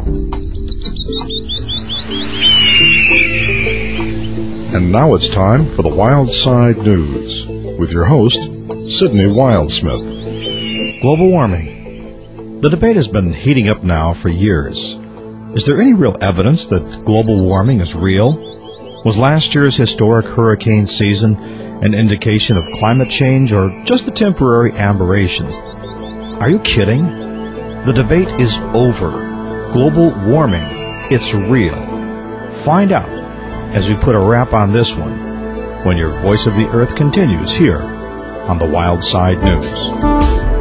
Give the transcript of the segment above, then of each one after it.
And now it's time for the Wild Side News with your host, Sidney Wildsmith. Global warming. The debate has been heating up now for years. Is there any real evidence that global warming is real? Was last year's historic hurricane season an indication of climate change or just a temporary aberration? Are you kidding? The debate is over. Global warming, it's real. Find out as we put a wrap on this one when your Voice of the Earth continues here on the Wild Side News.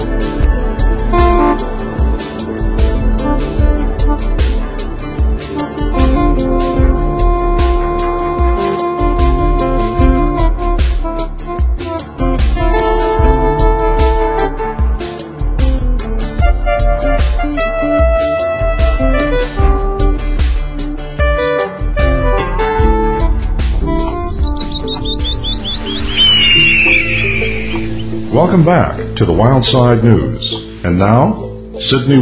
Welcome back to the Wild Side News. And now, Sidney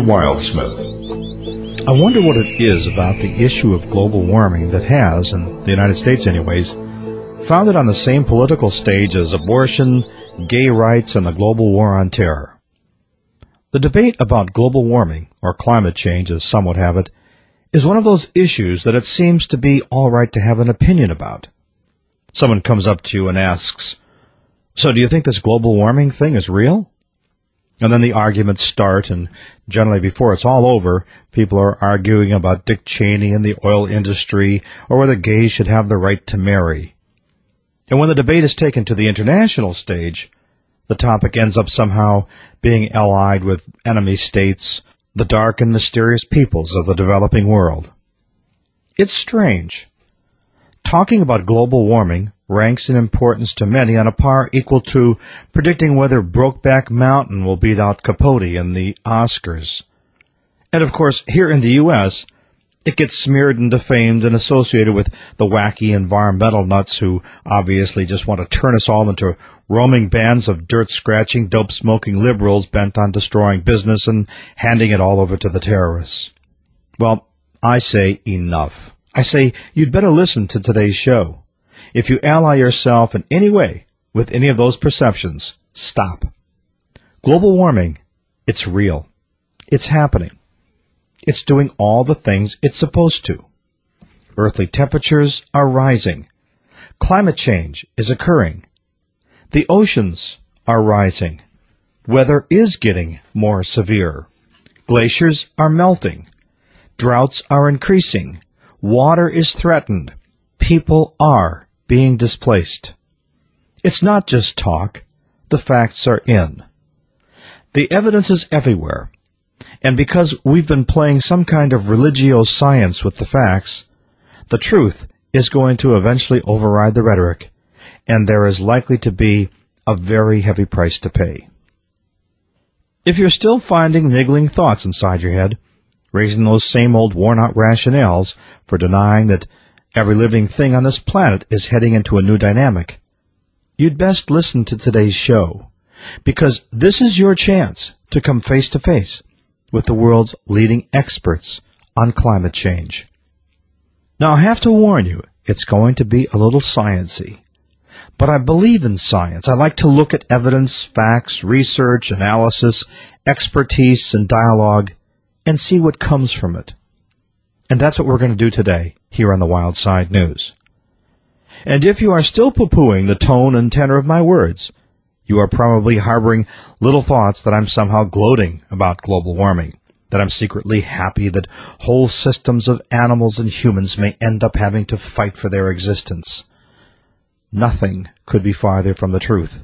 Wildsmith. I wonder what it is about the issue of global warming that has, in the United States anyways, found it on the same political stage as abortion, gay rights, and the global war on terror. The debate about global warming, or climate change as some would have it, is one of those issues that it seems to be all right to have an opinion about. Someone comes up to you and asks, "So do you think this global warming thing is real?" And then the arguments start, and generally before it's all over, people are arguing about Dick Cheney and the oil industry, or whether gays should have the right to marry. And when the debate is taken to the international stage, the topic ends up somehow being allied with enemy states, the dark and mysterious peoples of the developing world. It's strange. Talking about global warming ranks in importance to many on a par equal to predicting whether Brokeback Mountain will beat out Capote in the Oscars. And of course, here in the U.S., it gets smeared and defamed and associated with the wacky environmental nuts who obviously just want to turn us all into roaming bands of dirt-scratching, dope-smoking liberals bent on destroying business and handing it all over to the terrorists. Well, I say enough. I say you'd better listen to today's show. If you ally yourself in any way with any of those perceptions, stop. Global warming, it's real. It's happening. It's doing all the things it's supposed to. Earthly temperatures are rising. Climate change is occurring. The oceans are rising. Weather is getting more severe. Glaciers are melting. Droughts are increasing. Water is threatened. People are being displaced. It's not just talk. The facts are in. The evidence is everywhere. And because we've been playing some kind of religio science with the facts, the truth is going to eventually override the rhetoric, and there is likely to be a very heavy price to pay. If you're still finding niggling thoughts inside your head, raising those same old worn-out rationales for denying that every living thing on this planet is heading into a new dynamic, you'd best listen to today's show, because this is your chance to come face to face with the world's leading experts on climate change. Now, I have to warn you, it's going to be a little sciencey. But I believe in science. I like to look at evidence, facts, research, analysis, expertise, and dialogue, and see what comes from it. And that's what we're going to do today here on the Wild Side News. And if you are still poo-pooing the tone and tenor of my words, you are probably harboring little thoughts that I'm somehow gloating about global warming, that I'm secretly happy that whole systems of animals and humans may end up having to fight for their existence. Nothing could be farther from the truth.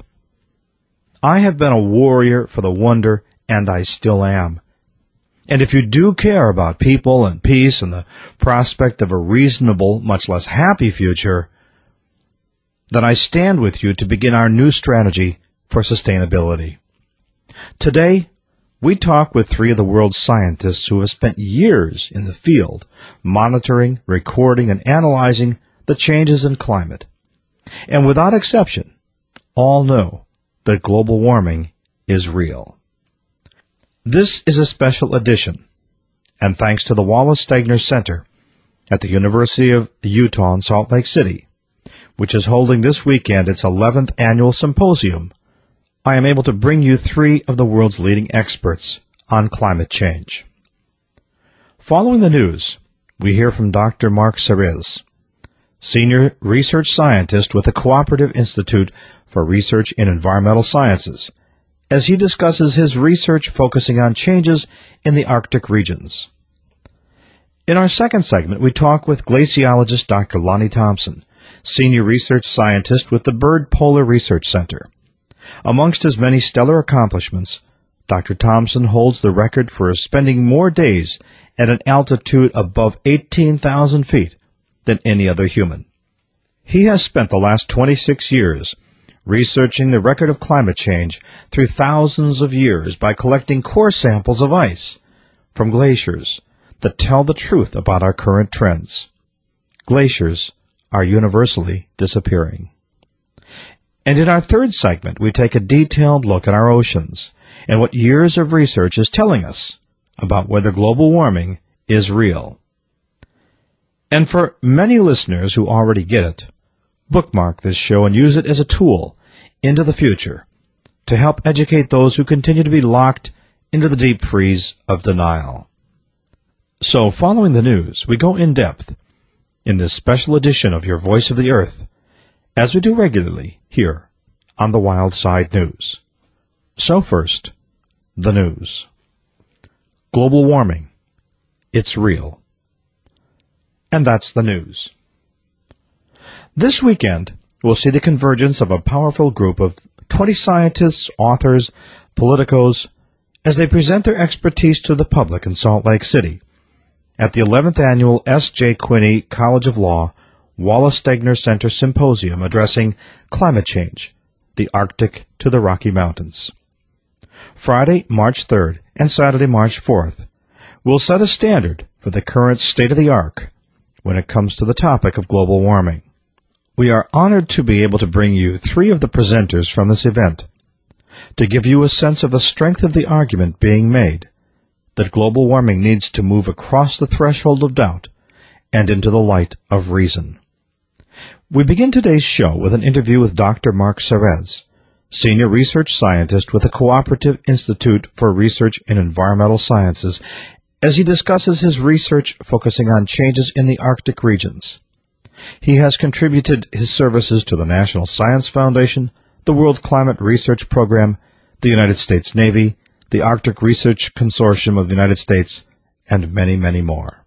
I have been a warrior for the wonder, and I still am. And if you do care about people and peace and the prospect of a reasonable, much less happy future, then I stand with you to begin our new strategy for sustainability. Today, we talk with three of the world's scientists who have spent years in the field monitoring, recording, and analyzing the changes in climate. And without exception, all know that global warming is real. This is a special edition, and thanks to the Wallace Stegner Center at the University of Utah in Salt Lake City, which is holding this weekend its 11th annual symposium, I am able to bring you three of the world's leading experts on climate change. Following the news, we hear from Dr. Mark Serres, Senior Research Scientist with the Cooperative Institute for Research in Environmental Sciences, as he discusses his research focusing on changes in the Arctic regions. In our second segment, we talk with glaciologist Dr. Lonnie Thompson, Senior Research Scientist with the Byrd Polar Research Center. Amongst his many stellar accomplishments, Dr. Thompson holds the record for spending more days at an altitude above 18,000 feet than any other human. He has spent the last 26 years researching the record of climate change through thousands of years by collecting core samples of ice from glaciers that tell the truth about our current trends. Glaciers are universally disappearing. And in our third segment, we take a detailed look at our oceans and what years of research is telling us about whether global warming is real. And for many listeners who already get it, bookmark this show and use it as a tool into the future to help educate those who continue to be locked into the deep freeze of denial. So, following the news, we go in depth in this special edition of Your Voice of the Earth, as we do regularly here on the Wild Side News. So first, the news. Global warming. It's real. And that's the news. This weekend, we'll see the convergence of a powerful group of 20 scientists, authors, politicos, as they present their expertise to the public in Salt Lake City at the 11th Annual S.J. Quinney College of Law Wallace Stegner Center Symposium addressing climate change, the Arctic to the Rocky Mountains. Friday, March 3rd, and Saturday, March 4th, will set a standard for the current state of the art when it comes to the topic of global warming. We are honored to be able to bring you three of the presenters from this event to give you a sense of the strength of the argument being made that global warming needs to move across the threshold of doubt and into the light of reason. We begin today's show with an interview with Dr. Mark Serres, Senior Research Scientist with the Cooperative Institute for Research in Environmental Sciences, as he discusses his research focusing on changes in the Arctic regions. He has contributed his services to the National Science Foundation, the World Climate Research Program, the United States Navy, the Arctic Research Consortium of the United States, and many, many more.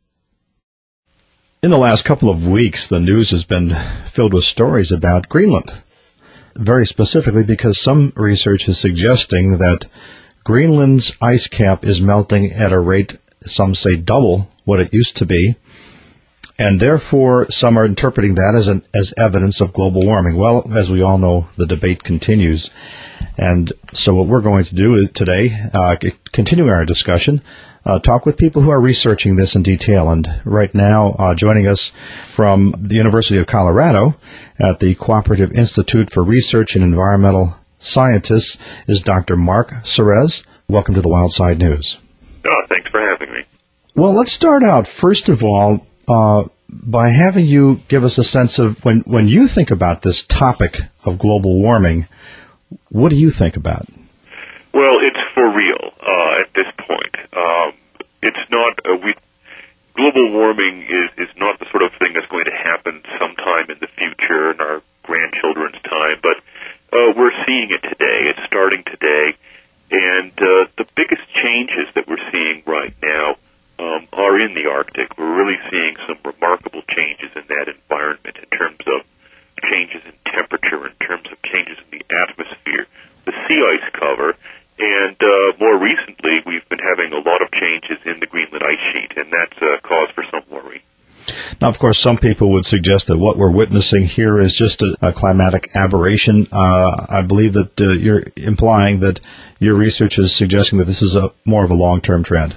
In the last couple of weeks, the news has been filled with stories about Greenland, very specifically because some research is suggesting that Greenland's ice cap is melting at a rate, some say double what it used to be, and therefore some are interpreting that as evidence of global warming. Well, as we all know, the debate continues. And so what we're going to do today, continuing our discussion, talk with people who are researching this in detail. And right now, joining us from the University of Colorado at the Cooperative Institute for Research in Environmental Scientists is Dr. Mark Serres. Welcome to the Wild Side News. Thanks for having me. Well, let's start out, first of all, by having you give us a sense of when you think about this topic of global warming, what do you think about? Well, it's for real at this point. It's not global warming is not the sort of thing that's going to happen sometime in the future in our grandchildren's time, but we're seeing it today. It's starting today, and the biggest changes that we're seeing right now are in the Arctic. We're really seeing some remarkable changes in that environment in terms of changes in temperature, in terms of changes in the atmosphere, the sea ice cover, and more recently we've been having a lot of changes in the Greenland ice sheet, and that's a cause for some worry. Now, of course, some people would suggest that what we're witnessing here is just a climatic aberration. I believe that you're implying that your research is suggesting that this is more of a long-term trend.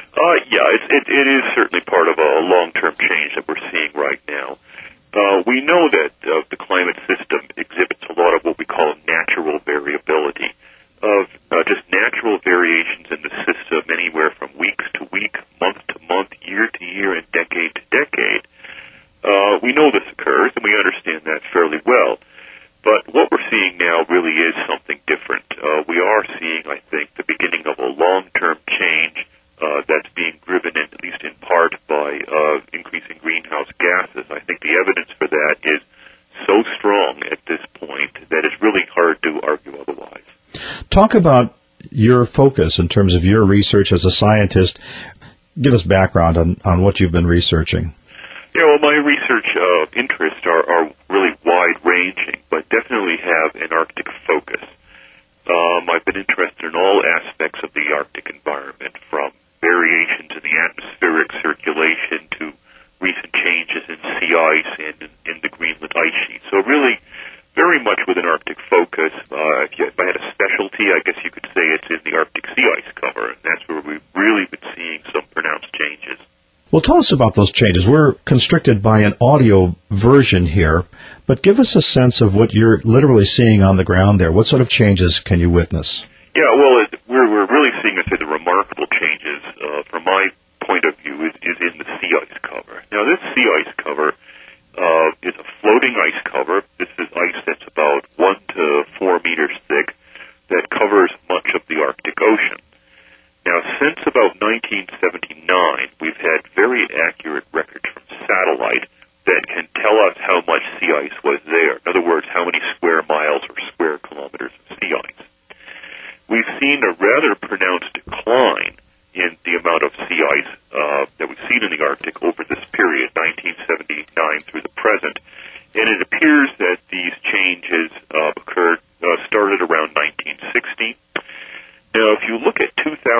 It is certainly part of a long-term change that we're seeing right now. We know that the climate system exhibits a lot of what we call natural variability. of just natural variations in the system, anywhere from weeks to week, month to month, year to year, and decade to decade. We know this occurs, and we understand that fairly well. But what we're seeing now really is something different. We are seeing, I think, the beginning of a long-term change that's being driven, at least in part, by increasing greenhouse gases. I think the evidence for that is so strong at this point that it's really hard to argue otherwise. Talk about your focus in terms of your research as a scientist. Give us background on what you've been researching. Yeah, well, my research interests are really wide-ranging, but definitely have an Arctic focus. I've been interested in all aspects of the Arctic environment, from variations in the atmospheric circulation to recent changes in sea ice and in the Greenland ice sheet. So really, very much with an Arctic focus. If I had a specialty, I guess you could say it's in the Arctic sea ice cover, and that's where we've really been seeing some pronounced changes. Well, tell us about those changes. We're constricted by an audio version here, but give us a sense of what you're literally seeing on the ground there. What sort of changes can you witness? Yeah, well, we're really seeing, I'd say, the remarkable changes, from my point of view, is in the sea ice cover. Now, this sea ice cover is a floating ice cover. This is ice that's about 1 to 4 meters thick that covers much of the Arctic Ocean. Now, since about 1979, we've had very accurate records from satellite that can tell us how much sea ice was there. In other words, how many square miles or square kilometers of sea ice. We've seen a rather pronounced decline in the amount of sea ice that we've seen in the Arctic over this period, 1979 through the present. And it appears that these changes started around 1960. Now, if you look at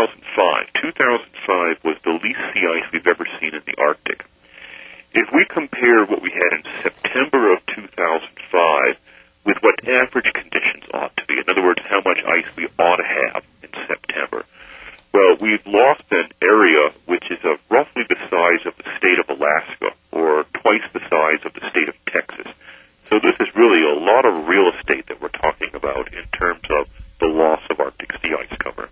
2005 was the least sea ice we've ever seen in the Arctic. If we compare what we had in September of 2005 with what average conditions ought to be, in other words, how much ice we ought to have in September, well, we've lost an area which is of roughly the size of the state of Alaska, or twice the size of the state of Texas. So this is really a lot of real estate that we're talking about in terms of the loss of Arctic sea ice cover.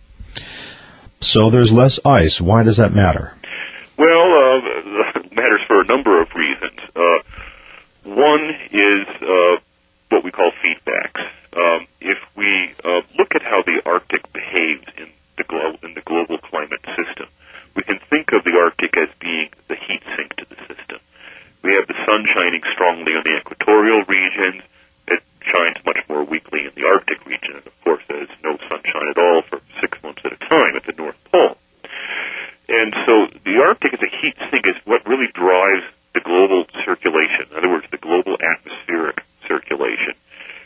So there's less ice. Why does that matter? Well, it matters for a number of reasons. One is what we call feedbacks. If we look at how the Arctic behaves in the global climate system, we can think of the Arctic as being the heat sink to the system. We have the sun shining strongly on the equatorial regions. It shines much more weakly in the Arctic region, and of course there's no sunshine at all for 6 months at a time at the North Pole. And so the Arctic as a heat sink is what really drives the global circulation, in other words, the global atmospheric circulation.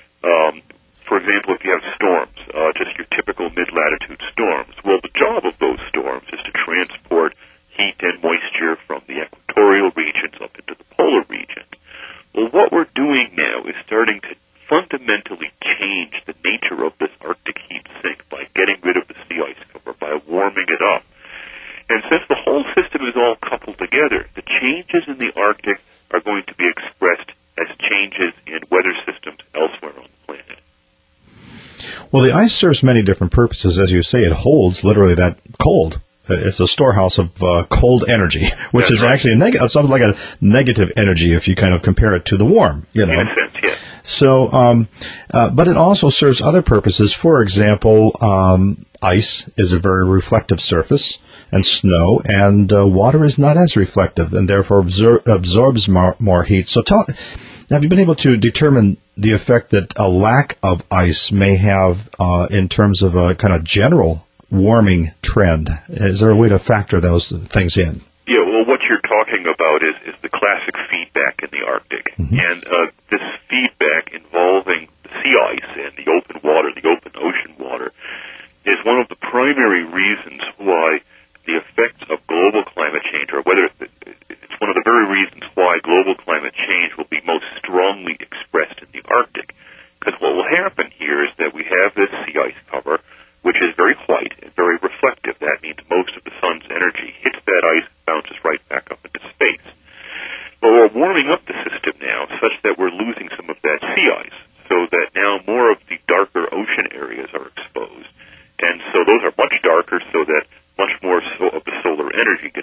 For example, if you have storms, just your typical mid-latitude storms, well, the job of those storms is to transport heat and moisture from the equatorial regions up into the polar regions. Well, what we're doing now is starting to fundamentally change the nature of this Arctic heat sink by getting rid of the sea ice cover, by warming it up. And since the whole system is all coupled together, the changes in the Arctic are going to be expressed as changes in weather systems elsewhere on the planet. Well, the ice serves many different purposes. As you say, it holds literally that cold. It's a storehouse of cold energy, which is actually something like a negative energy if you kind of compare it to the warm, you know. In a sense, yes. So, but it also serves other purposes. For example, ice is a very reflective surface, and snow, and water is not as reflective, and therefore absorbs more heat. So have you been able to determine the effect that a lack of ice may have in terms of a kind of general warming trend? Is there a way to factor those things in? Yeah, well, what you're talking about is the classic feedback in the Arctic. Mm-hmm. And this feedback involving the sea ice and the open water, the open ocean water, is one of the primary reasons why the effects of global climate change, or whether it's one of the very reasons why global climate change will be most strongly expressed in the Arctic. Because what will happen here is that we have this sea ice cover, which is very white and very reflective. That means most of the sun's energy hits that ice, bounces right back up into space. But we're warming up the system now such that we're losing some of that sea ice, so that now more of the darker ocean areas are exposed.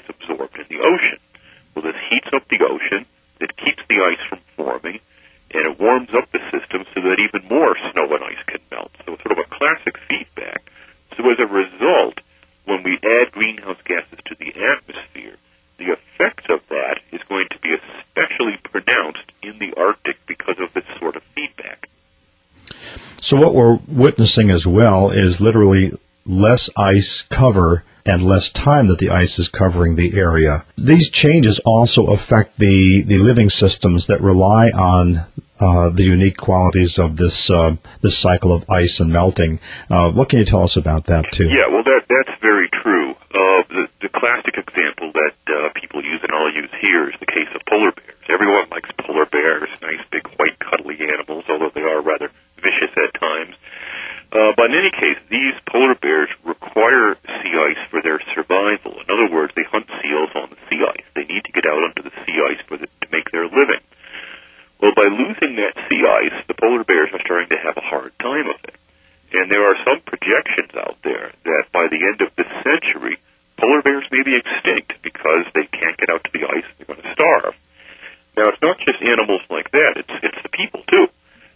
gets absorbed in the ocean. Well, this heats up the ocean, it keeps the ice from forming, and it warms up the system so that even more snow and ice can melt. So it's sort of a classic feedback. So as a result, when we add greenhouse gases to the atmosphere, the effect of that is going to be especially pronounced in the Arctic because of this sort of feedback. So what we're witnessing as well is literally less ice cover and less time that the ice is covering the area. These changes also affect the living systems that rely on the unique qualities of this cycle of ice and melting. What can you tell us about that, too? Yeah, well, that's very true. The classic example that people use, and I'll use here, is the case of polar bears. Everyone likes polar bears, nice, big, white, cuddly animals, although they are rather vicious at times. But in any case, these polar bears require sea ice for their survival. In other words, they hunt seals on the sea ice. They need to get out onto the sea ice to make their living. Well, by losing that sea ice, the polar bears are starting to have a hard time of it. And there are some projections out there that by the end of this century, polar bears may be extinct because they can't get out to the ice and they're going to starve. Now, it's not just animals like that. It's the people, too.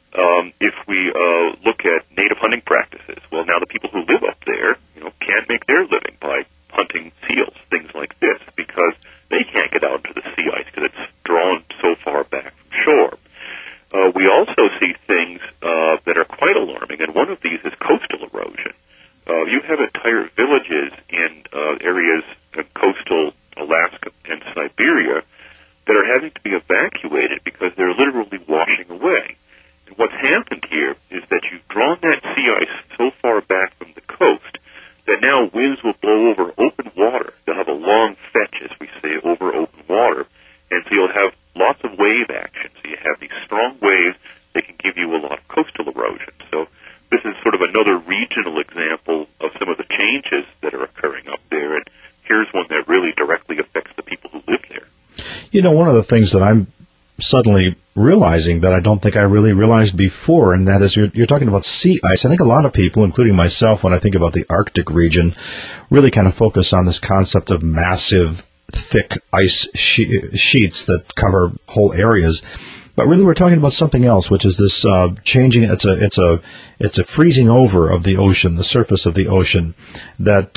If we look at native hunting practices, well, now the people who live up there, can't make their living by hunting seals, things like this, because they can't get out into the sea ice because it's drawn so far back from shore. We also see things that are quite alarming, and one of these is coastal erosion. You have entire villages in areas of coastal Alaska and Siberia that are having to be evacuated because they're literally washing away. And what's happened here is that you've drawn that sea ice so far back from the coast that now winds will blow over open water. They'll have a long fetch, as we say, over open water. And so you'll have lots of wave action. So you have these strong waves that can give you a lot of coastal erosion. So this is sort of another regional example of some of the changes that are occurring up there. And here's one that really directly affects the people who live there. One of the things that I'm suddenly realizing that I don't think I really realized before, and that is you're talking about sea ice. I think a lot of people, including myself, when I think about the Arctic region, really kind of focus on this concept of massive, thick ice sheets that cover whole areas. But really, we're talking about something else, which is this changing. It's a freezing over of the ocean, the surface of the ocean, that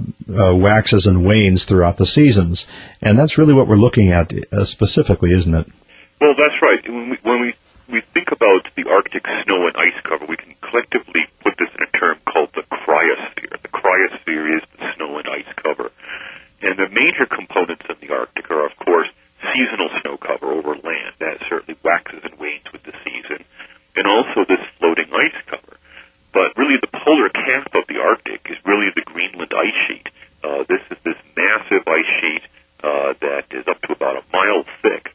waxes and wanes throughout the seasons, and that's really what we're looking at specifically, isn't it? Well, that's right. When we think about the Arctic snow and ice cover, we can collectively put this in a term called the cryosphere. The cryosphere is the snow and ice cover. And the major components of the Arctic are, of course, seasonal snow cover over land. That certainly waxes and wanes with the season. And also this floating ice cover. But really the polar cap of the Arctic is really the Greenland ice sheet. This is this massive ice sheet that is up to about a mile thick.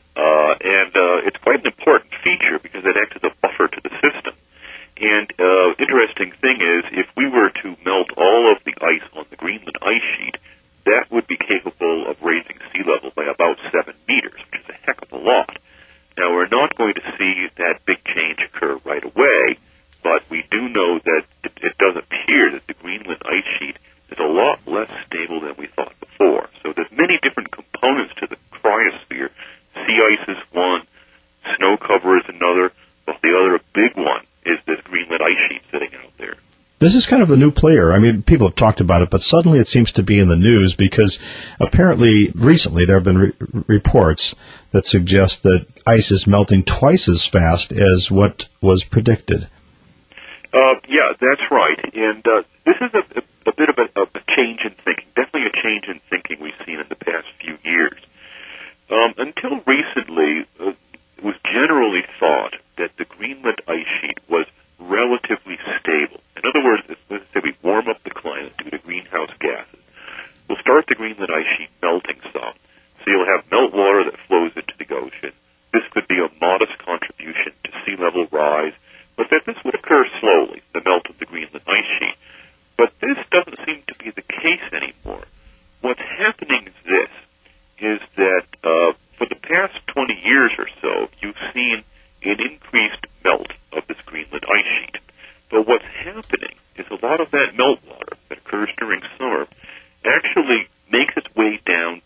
And it's quite an important feature because it acts as a buffer to the system. And interesting thing is, if we were to melt all of the ice on the Greenland ice sheet, that would be capable of raising sea level by about 7 meters, which is a heck of a lot. Now, we're not going to see that big change occur right away, but we do know that it does appear that the Greenland ice sheet is a lot less stable than we thought before. So there's many different components to the cryosphere. Sea ice is one, snow cover is another, but the other big one is this Greenland ice sheet sitting out there. This is kind of a new player. I mean, people have talked about it, but suddenly it seems to be in the news because apparently recently there have been reports that suggest that ice is melting twice as fast as what was predicted. Yeah, that's right. And this is a bit of a change in thinking, definitely a change in thinking we've seen in the past few years. Until recently, it was generally thought that the Greenland ice sheet was relatively stable. In other words, let's say we warm up the climate due to greenhouse gases. We'll start the Greenland ice sheet melting some. So you'll have meltwater that flows into the ocean. This could be a modest contribution to sea level rise, but that this would occur slowly, the melt of the Greenland ice sheet. But this doesn't seem to be the case anymore. What's happening is this, is that for the past 20 years or so, you've seen an increased melt of this Greenland ice sheet. But what's happening is a lot of that meltwater that occurs during summer actually makes its way down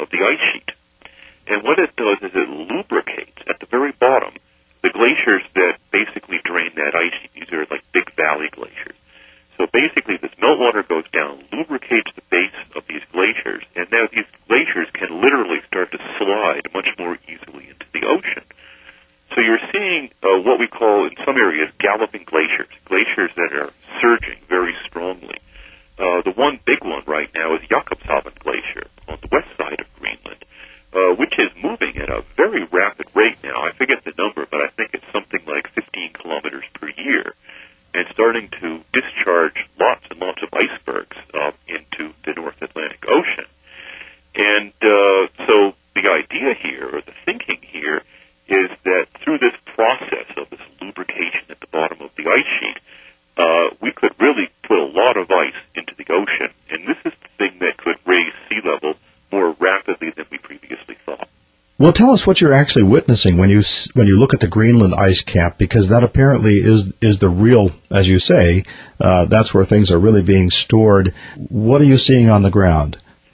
of the ice sheet. And what it does is it lubricates at the very bottom the glaciers that basically drain that ice sheet. These are like big valley glaciers. So basically this meltwater goes down, lubricates the base of these glaciers, and now these glaciers can literally start to slide much more easily into the ocean. So you're seeing what we call in some areas galloping glaciers, glaciers that are surging very strongly. The one big one right now is Jakobshavn Glacier on the west side of Greenland, which is moving at a very rapid rate now. I forget the number, but I think it's something like 15 kilometers per year, and starting to discharge lots and lots of icebergs into the North Atlantic Ocean. And so the idea here, or the thinking here, is that through this process of this lubrication at the bottom of the ice sheet, we could really put a lot of ice into the ocean, and this is the thing that could raise sea level more rapidly than we previously thought. Well, tell us what you're actually witnessing when you look at the Greenland ice cap, because that apparently is the real, as you say, that's where things are really being stored. What are you seeing on the ground?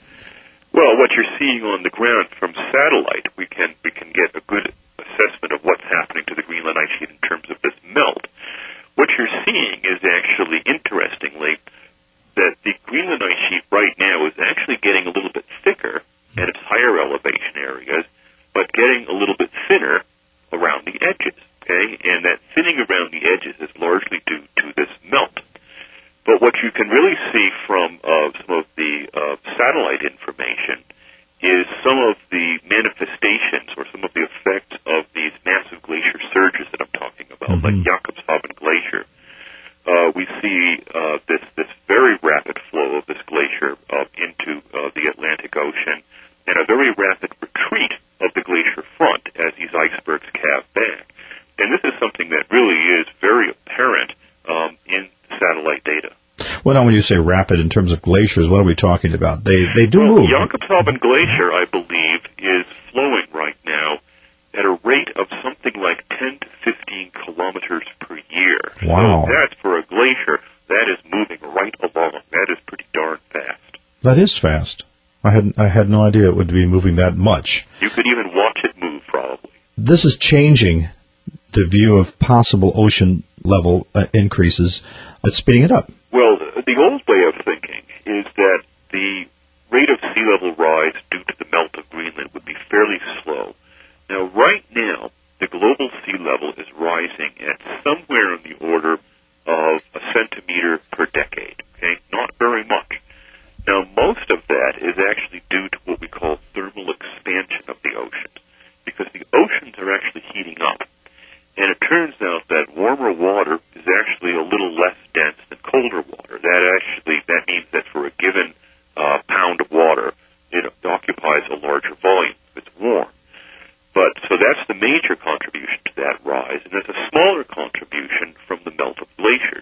Well, what you're seeing on the ground from satellite, we can get a good assessment of what's happening to the Greenland ice sheet in terms of this melt. What you're seeing is actually, interestingly, that the Greenland ice sheet right now is actually getting a little bit thicker at its higher elevation areas, but getting a little bit thinner around the edges, okay? And that thinning around the edges is largely due to this melt. But what you can really see from some of the satellite information is some of the manifestations or some of the effects of these massive glacier surges that I'm talking about, like Jakobshavn Glacier. We see this very rapid flow of this glacier into the Atlantic Ocean, and a very rapid retreat of the glacier front as these icebergs calve back. And this is something that really is very apparent in satellite data. Well, now when you say rapid in terms of glaciers, what are we talking about? They do move. Jakobshavn Glacier, I believe, is flowing right now at a rate of something like 10 to 15 kilometers per year. Wow. So that's for a glacier. That is moving right along. That is pretty darn fast. That is fast. I had no idea it would be moving that much. You could even watch it move, probably. This is changing the view of possible ocean level increases. It's speeding it up. Well, the old way of thinking is that the rate of sea level rise due to the melt of Greenland would be fairly slow. Now, right now, the global sea level is rising at somewhere in the order of a centimeter per decade, okay? Not very much. Now, most of that is actually due to what we call thermal expansion of the oceans, because the oceans are actually heating up. And it turns out that warmer water is actually a little less dense than colder water. That means that for a given pound of water, it occupies a larger volume if it's warm. But so that's the major contribution to that rise, and there's a smaller contribution from the melt of glaciers,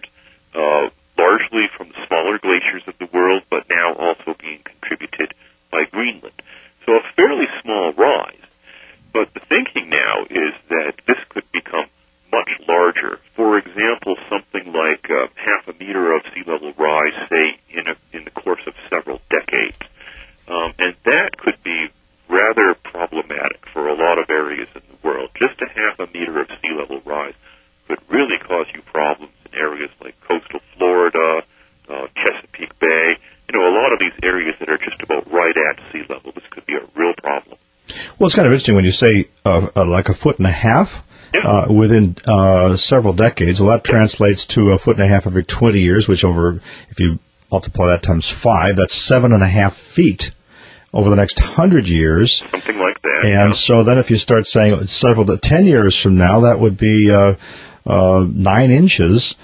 largely from the smaller glaciers of the world, but now also being contributed by Greenland. So a fairly small rise. But the thinking now is that this could become much larger. For example, something like half a meter of sea level rise, say, in the course of several decades. And that could be rather problematic for a lot of areas in the world. Just a half a meter of sea level rise could really cause you problems in areas like coastal Florida, Chesapeake Bay. A lot of these areas that are just about right at sea level. This could be a real problem. Well, it's kind of interesting when you say like a foot and a half within several decades. Well, that translates to a foot and a half every 20 years, which if you multiply that times 5, that's 7.5 feet over the next 100 years. Something like that. And so then if you start saying 10 years from now, that would be 9 inches.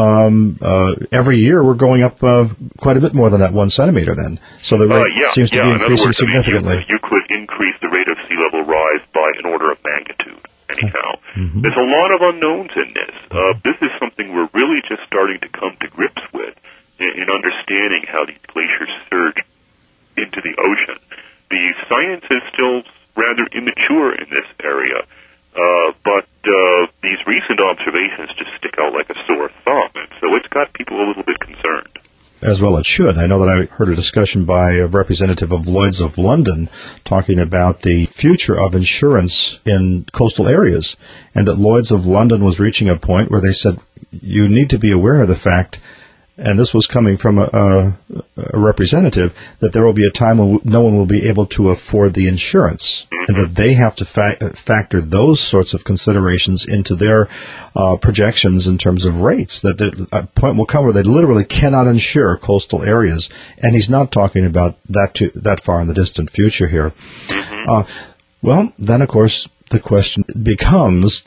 Every year we're going up quite a bit more than that 1 centimeter then. So the rate seems to be increasing significantly. You could increase the rate of sea level rise by an order of magnitude, anyhow. There's a lot of unknowns in this. This is something we're really just starting to come to grips with in understanding how these glaciers surge into the ocean. The science is still rather immature in this area, but these recent observations just stick out like a sore thumb, and so it's got people a little bit concerned. as well it should. I know that I heard a discussion by a representative of Lloyd's of London talking about the future of insurance in coastal areas, and that Lloyd's of London was reaching a point where they said, you need to be aware of the fact, and this was coming from a representative, that there will be a time when no one will be able to afford the insurance, and that they have to factor those sorts of considerations into their projections in terms of rates, that a point will come where they literally cannot insure coastal areas, and he's not talking about that far in the distant future here. Well, then, of course, the question becomes,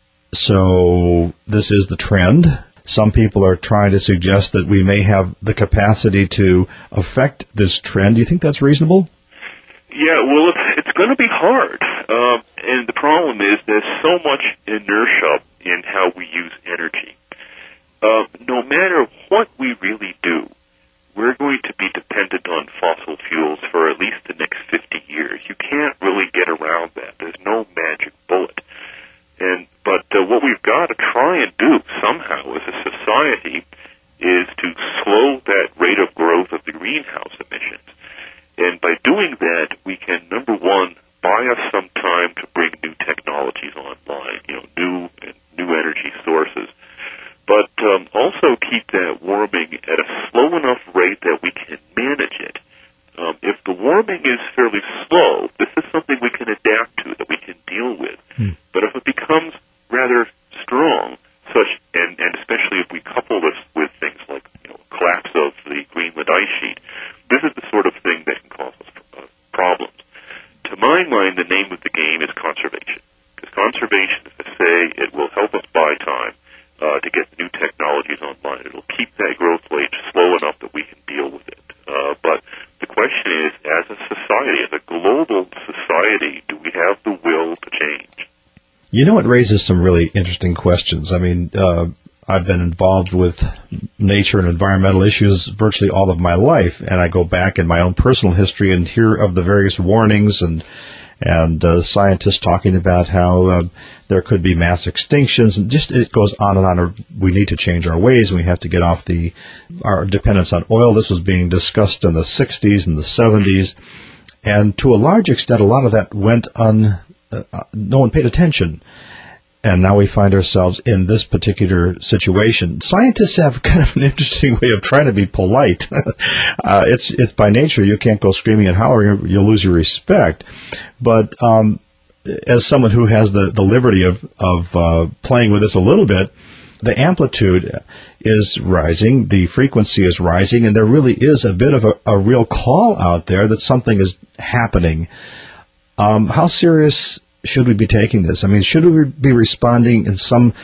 so this is the trend. Some people are trying to suggest that we may have the capacity to affect this trend. Do you think that's reasonable? Yeah, well, it's going to be hard. And the problem is there's so much inertia in how we use energy. No matter what we really do, we're going to be dependent on fossil fuels for at least the next 50 years. You can't really get around that. There's no magic bullet. But what we've got to try and do somehow as a society is to slow that rate of growth of the greenhouse emissions. And by doing that, we can, number one, buy us some time to bring new technologies online, new energy sources. But also keep that warming at a slow enough rate that we can manage it. If the warming is fairly slow, this is something we can adapt to, that we can deal with. But if it becomes rather strong, and especially if we couple this with things like collapse of the Greenland ice sheet, this is the sort of thing that can cause us problems. To my mind, the name of the game is conservation. Because conservation is to say it will help us buy time to get new technologies online. It will keep that growth rate slow enough that we can deal with it. But the question is, as a society, as a global society, do we have the will to change? It raises some really interesting questions. I mean, I've been involved with nature and environmental issues virtually all of my life, and I go back in my own personal history and hear of the various warnings and scientists talking about how there could be mass extinctions, and just it goes on and on. We need to change our ways, and we have to get off our dependence on oil. This was being discussed in the 60s and the 70s, and to a large extent, a lot of that went no one paid attention. And now we find ourselves in this particular situation. Scientists have kind of an interesting way of trying to be polite. It's by nature. You can't go screaming and hollering. You'll lose your respect. But as someone who has the liberty of playing with this a little bit, the amplitude is rising, the frequency is rising, and there really is a bit of a real call out there that something is happening. How serious should we be taking this? I mean, should we be responding in some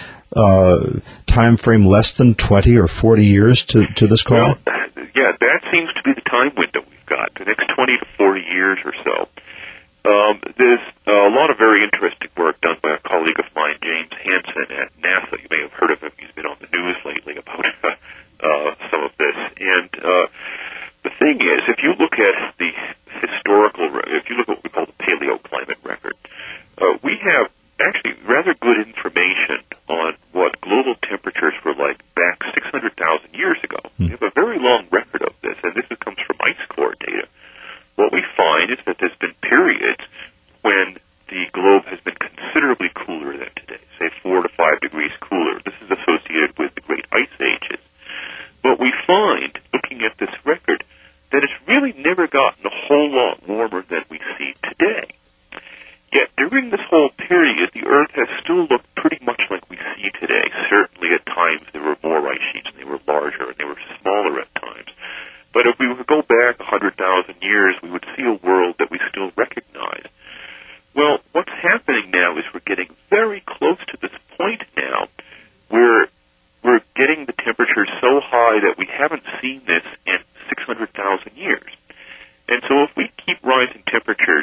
time frame less than 20 or 40 years to this call? Well, yeah, that seems to be the time window we've got, the next 20 to 40 years or so. There's a lot of very interesting work done by a colleague of mine, James Hansen at NASA. You may have heard of him. He's been on the news lately about some of this. And the thing is, if you look at the if you look at what we call the paleoclimate record, we have actually rather good information on what global temperatures were like back 600,000 years ago. We have a very long record of this, and this comes from ice core data. What we find is that there's been periods when the globe has been considerably cooler than today, say 4 to 5 degrees cooler. This is associated with the great ice ages. But we find, looking at this record, that it's really never gotten a whole lot warmer than we see today. Yet during this whole period, the Earth has still looked pretty much like we see today. Certainly at times there were more ice sheets, and they were larger, and they were smaller at times. But if we were to go back 100,000 years, we would see a world that we still recognize. Well, what's happening now is we're getting very close to this point now where we're getting the temperatures so high that we haven't seen this in 600,000 years. And so if we keep rising temperatures,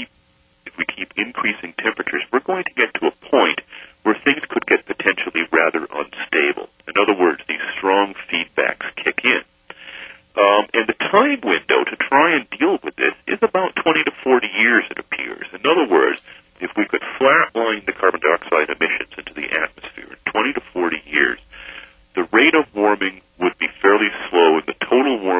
if we keep increasing temperatures, we're going to get to a point where things could get potentially rather unstable. In other words, these strong feedbacks kick in. And the time window to try and deal with this is about 20 to 40 years, it appears. In other words, if we could flatline the carbon dioxide emissions into the atmosphere in 20 to 40 years, the rate of warming would be fairly slow, and the total warming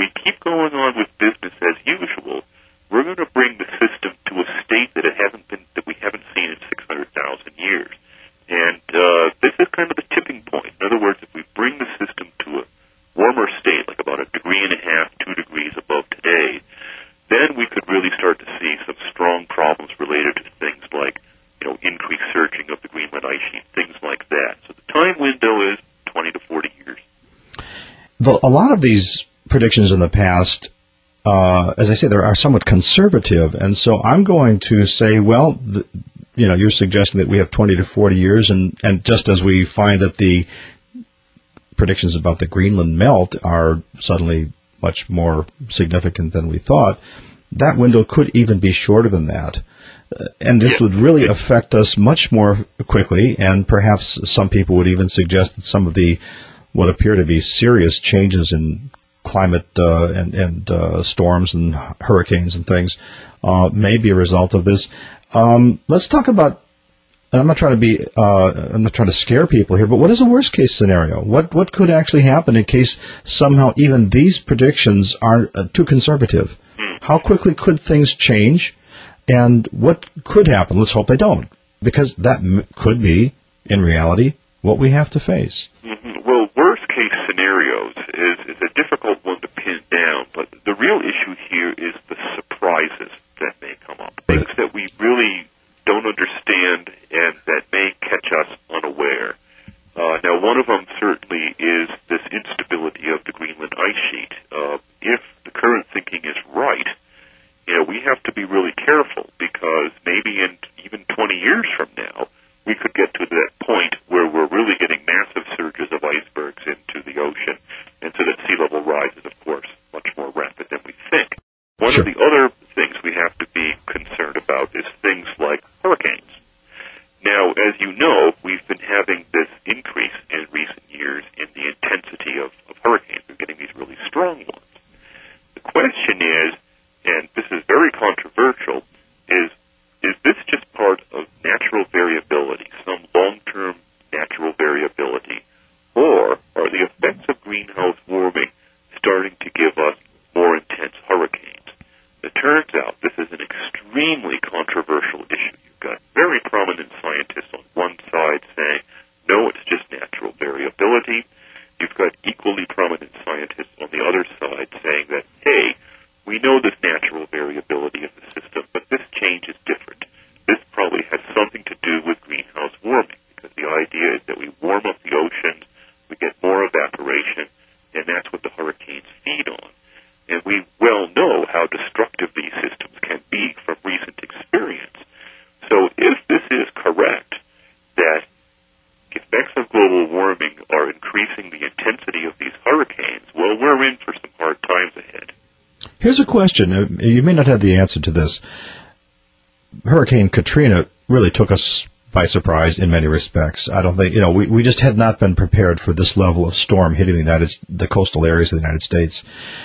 we keep going on with business as usual, we're going to bring the system to a state that we haven't seen in 600,000 years. And this is kind of the tipping point. In other words, if we bring the system to a warmer state, like about 1.5 degrees, 2 degrees above today, then we could really start to see some strong problems related to things like, increased surging of the Greenland ice sheet, things like that. So the time window is 20 to 40 years. A lot of these predictions in the past, as I say, they are somewhat conservative, and so I'm going to say, well, you're suggesting that we have 20 to 40 years, and just as we find that the predictions about the Greenland melt are suddenly much more significant than we thought, that window could even be shorter than that. And this would really affect us much more quickly, and perhaps some people would even suggest that some of the what appear to be serious changes in climate and storms and hurricanes and things may be a result of this. Let's talk about. I'm not trying to scare people here, but what is a worst case scenario? What could actually happen in case somehow even these predictions are too conservative? How quickly could things change? And what could happen? Let's hope they don't, because that could be, in reality, what we have to face. Mm-hmm. Well, worst-case scenarios is a difficult one to pin down, but the real issue here is the surprises that may come up, things that we really don't understand and that may catch us unaware. Now, one of them certainly is this instability of the Greenland ice sheet. If the current thinking is right, we have to be really careful, because maybe in even 20 years from now, we could get to that point where we're really getting massive surges of icebergs into the ocean, and so that sea level rise is, of course, much more rapid than we think. One of the other things we have to be concerned about is things like hurricanes. Now, as you know, we've been having this increase in recent years in the intensity of hurricanes. We're getting these really strong ones. The question is, and this is very controversial, is this just part of natural variability, some long-term natural variability, or are the effects of greenhouse warming starting to give us more intense hurricanes? It turns out this is an extremely controversial issue. You've got very prominent scientists on one side saying, no, it's just natural variability. You've got equally prominent scientists on the other side saying that, hey, we know this natural variability in the system, but this change is different. This probably has something to do with greenhouse warming, because the idea is that we warm up the oceans, we get more evaporation, and that's what the hurricanes feed on. And we well know how destructive these systems can be from recent experience. So if this is correct, that effects of global warming are increasing the intensity of these hurricanes, well, we're in for some hard times ahead. Here's a question. You may not have the answer to this. Hurricane Katrina really took us by surprise in many respects. I don't think, we just had not been prepared for this level of storm hitting the coastal areas of the United States.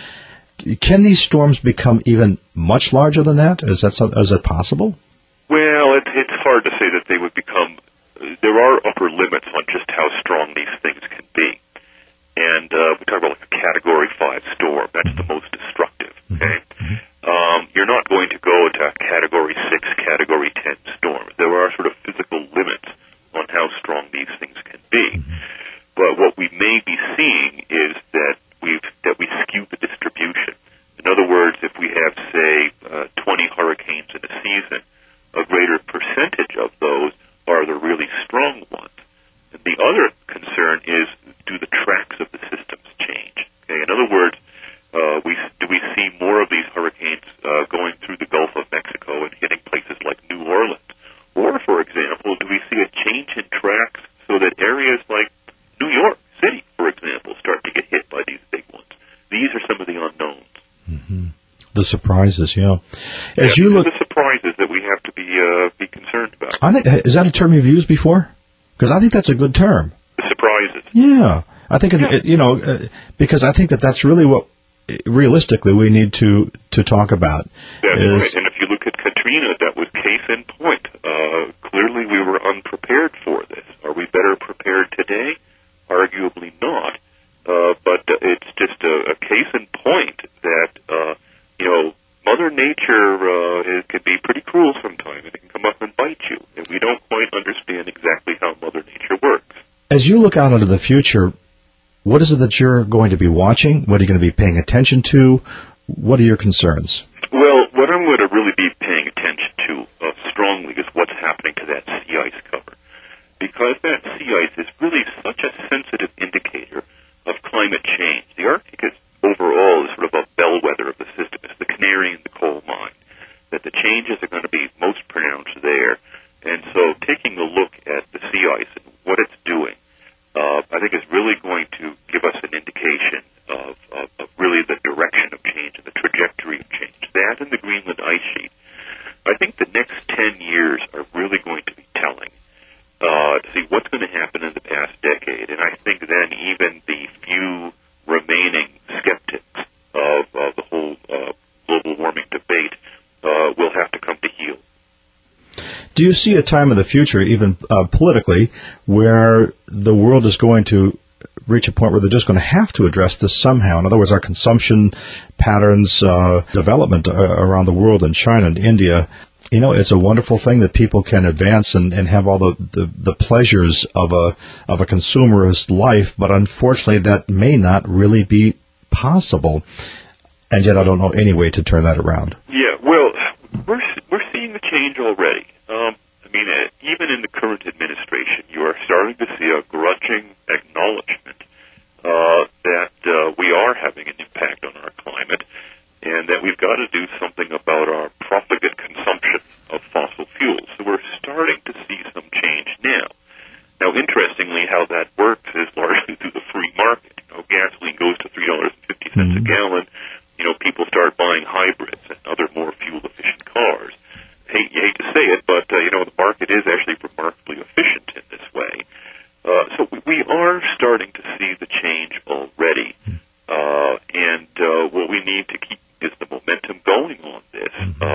Can these storms become even much larger than that? Is that possible? Well, it's hard to say that they would become. There are upper limits on just how strong these things can be. And we talk about like a Category 5 storm. That's the most destructive, okay? You're not going to go into a Category 6, Category 10 storm. There are sort of physical limits on how strong these things can be. But what we may be seeing is that we skew the distribution. In other words, if we have, say, 20 hurricanes in a season, a greater percentage of those are the really strong ones. And the other concern is, do the tracks of the systems change? Okay? In other words, do we see more of these hurricanes going through the Gulf of Mexico and hitting places like New Orleans? Or, for example, do we see a change in tracks so that areas like New York City, for example, start to get hit by these big ones? These are some of the unknowns. Mm-hmm. The surprises, yeah. The surprises that we have to be concerned about. Is that a term you've used before? Because I think that's a good term. The surprises. Yeah. I think, because I think that's really what, realistically, we need to talk about. That's right. And if you look at Katrina, that was case in point. Clearly we were unprepared for this. Are we better prepared today? Arguably not. But it's just a case in point Nature it can be pretty cruel sometimes. It can come up and bite you, and we don't quite understand exactly how Mother Nature works. As you look out into the future, what is it that you're going to be watching? What are you going to be paying attention to? What are your concerns? Well, what I'm going to really be paying attention to strongly is what's happening to that sea ice cover. Because that sea ice is really such a sensitive indicator of climate change. The Arctic is overall is sort of a bellwether of the system. It's the canary in the coal mine, that the changes are going to be most pronounced there. And so taking a look at the sea ice and what it's doing, I think is really going to give us an indication of really the direction of change and the trajectory of change. That and the Greenland ice sheet. I think the next 10 years are really going to be telling to see what's going to happen in the past decade. And I think then even the few remaining skeptics of the whole global warming debate will have to come to heel. Do you see a time in the future, even politically, where the world is going to reach a point where they're just going to have to address this somehow? In other words, our consumption patterns, development around the world in China and India, you know, it's a wonderful thing that people can advance and have all the pleasures of a consumerist life, but unfortunately that may not really be possible. And yet I don't know any way to turn that around. Yeah, well, we're seeing the change already. Even in the current administration, you are starting to see a grudging acknowledgement that we are having an impact on our climate, and that we've got to do something about our profligate consumption of fossil fuels. So we're starting to see some change now. Now, interestingly, how that works is largely through the free market. You know, gasoline goes to $3.50 a gallon. You know, people start buying hybrids and other more fuel-efficient cars. You hate to say it, but, the market is actually remarkably efficient in this way. So we are starting to see the change already. And what we need to keep is the momentum going on this.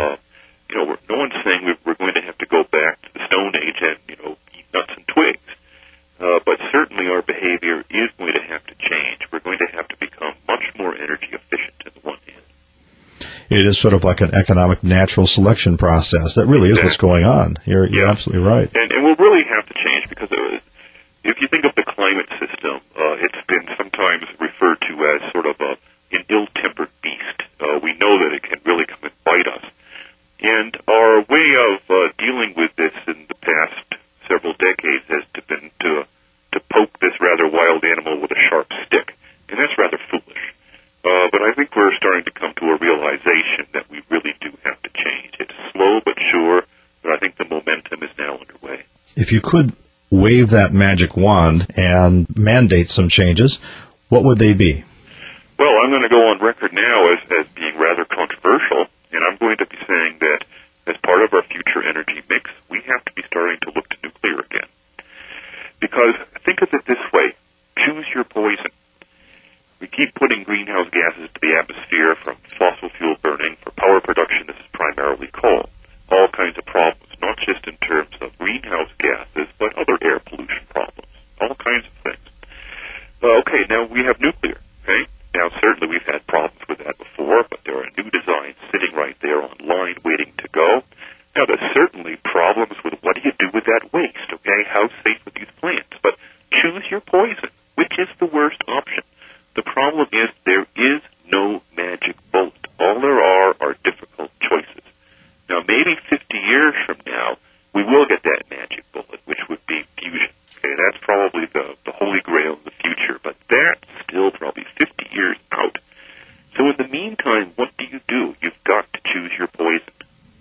No one's saying we're going to have to go back to the Stone Age and, eat nuts and twigs. But certainly our behavior is going to have to change. We're going to have to become much more energy efficient on the one hand. It is sort of like an economic natural selection process. That really is what's going on. You're absolutely right. And we'll really have to change because if you think of the climate system, it's been sometimes referred to as sort of an ill-tempered beast. We know that it can really come and bite us. And our way of dealing with this in the past several decades has been to poke this rather wild animal with a sharp stick. And that's rather foolish. But I think we're starting to come to a realization that we really do have to change. It's slow but sure, but I think the momentum is now underway. If you could wave that magic wand and mandate some changes, what would they be? Well, I'm going to go on record now as being rather controversial, and I'm going to be saying that as part of our future energy mix, we have to be starting to look to nuclear again. Because think of it this way, choose your poison. We keep putting greenhouse gases to the atmosphere from fossil fuel burning. For power production, this is primarily coal. All kinds of problems, not just in terms of greenhouse gases, but other air pollution problems. All kinds of things. Okay, now we have nuclear, okay? Now, certainly we've had problems with that before, but there are new designs sitting right there online waiting to go. Now, there's certainly problems with what do you do with that waste, okay? How safe are these plants? But choose your poison. Which is the worst option? The problem is there is no magic bullet. All there are difficult choices. Now, maybe 50 years from now, we will get that magic bullet, which would be fusion. Okay, that's probably the holy grail in the future, but that's still probably 50 years out. So in the meantime, what do? You've got to choose your poison.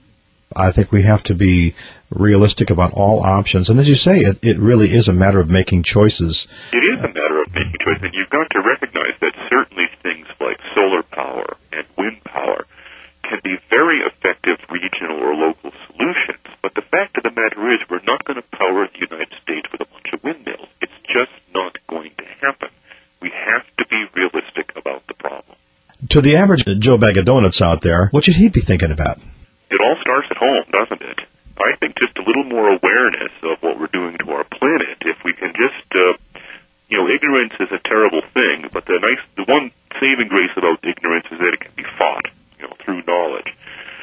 I think we have to be realistic about all options. And as you say, it really is a matter of making choices. It is a matter of making choices, and you've got to recognize that certainly things like solar power and wind power can be very effective regional or local solutions. But the fact of the matter is we're not going to power the United States with a bunch of windmills. It's just not going to happen. We have to be realistic about the problem. To the average Joe Bag of Donuts out there, what should he be thinking about? It all starts at home, doesn't it? I think just a little more awareness of what we're doing to our planet. If we can just, ignorance is a terrible thing, but the one saving grace about ignorance is that it can be fought, through knowledge.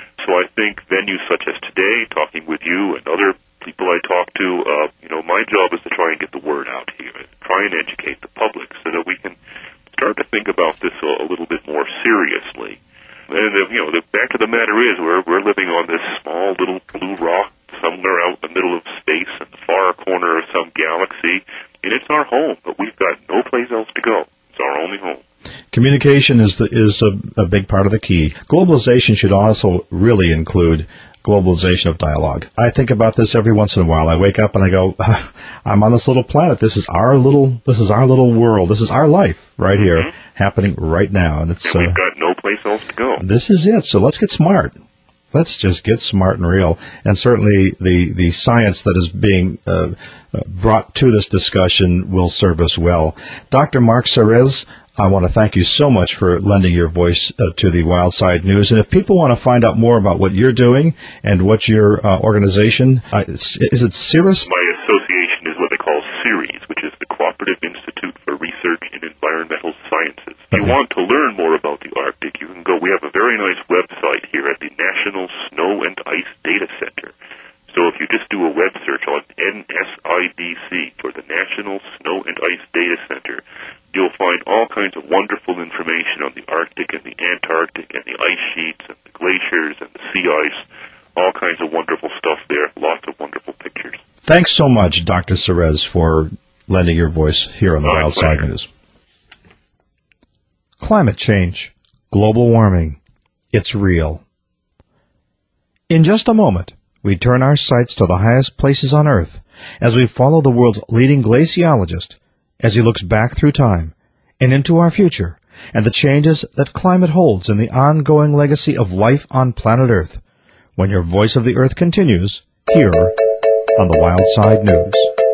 venues such as today, talking with you and other people I talk to, my job is to try and get the word out here, try and educate the public so that we can start to think about this a little bit more seriously. And, the fact of the matter is we're living on this small little blue rock somewhere out in the middle of space in the far corner of some galaxy, and it's our home, but we've got no place else to go. It's our only home. Communication is a big part of the key. Globalization should also really include globalization of dialogue. I think about this every once in a while. I wake up and I go, I'm on this little planet. This is our little world. This is our life right here, happening right now. And we've got no place else to go. This is it. So let's get smart. Let's just get smart and real. And certainly the science that is being brought to this discussion will serve us well. Dr. Mark Serres, I want to thank you so much for lending your voice to the Wildside News. And if people want to find out more about what you're doing and what your organization, is it CIRIS? My association is what they call CIRES, which is the Cooperative Institute for Research in Environmental Sciences. If you want to learn more about the Arctic, you can go. We have a very nice website here at the National Snow and Ice Data Center. So if you just do a web search on NSIDC for the National Snow and Ice Data Center, you'll find all kinds of wonderful information on the Arctic and the Antarctic and the ice sheets and the glaciers and the sea ice, all kinds of wonderful stuff there, lots of wonderful pictures. Thanks so much, Dr. Serres, for lending your voice here on the Wildside News. Climate change, global warming, it's real. In just a moment, we turn our sights to the highest places on Earth as we follow the world's leading glaciologist as he looks back through time and into our future and the changes that climate holds in the ongoing legacy of life on planet Earth. When your Voice of the Earth continues, here on the Wildside News.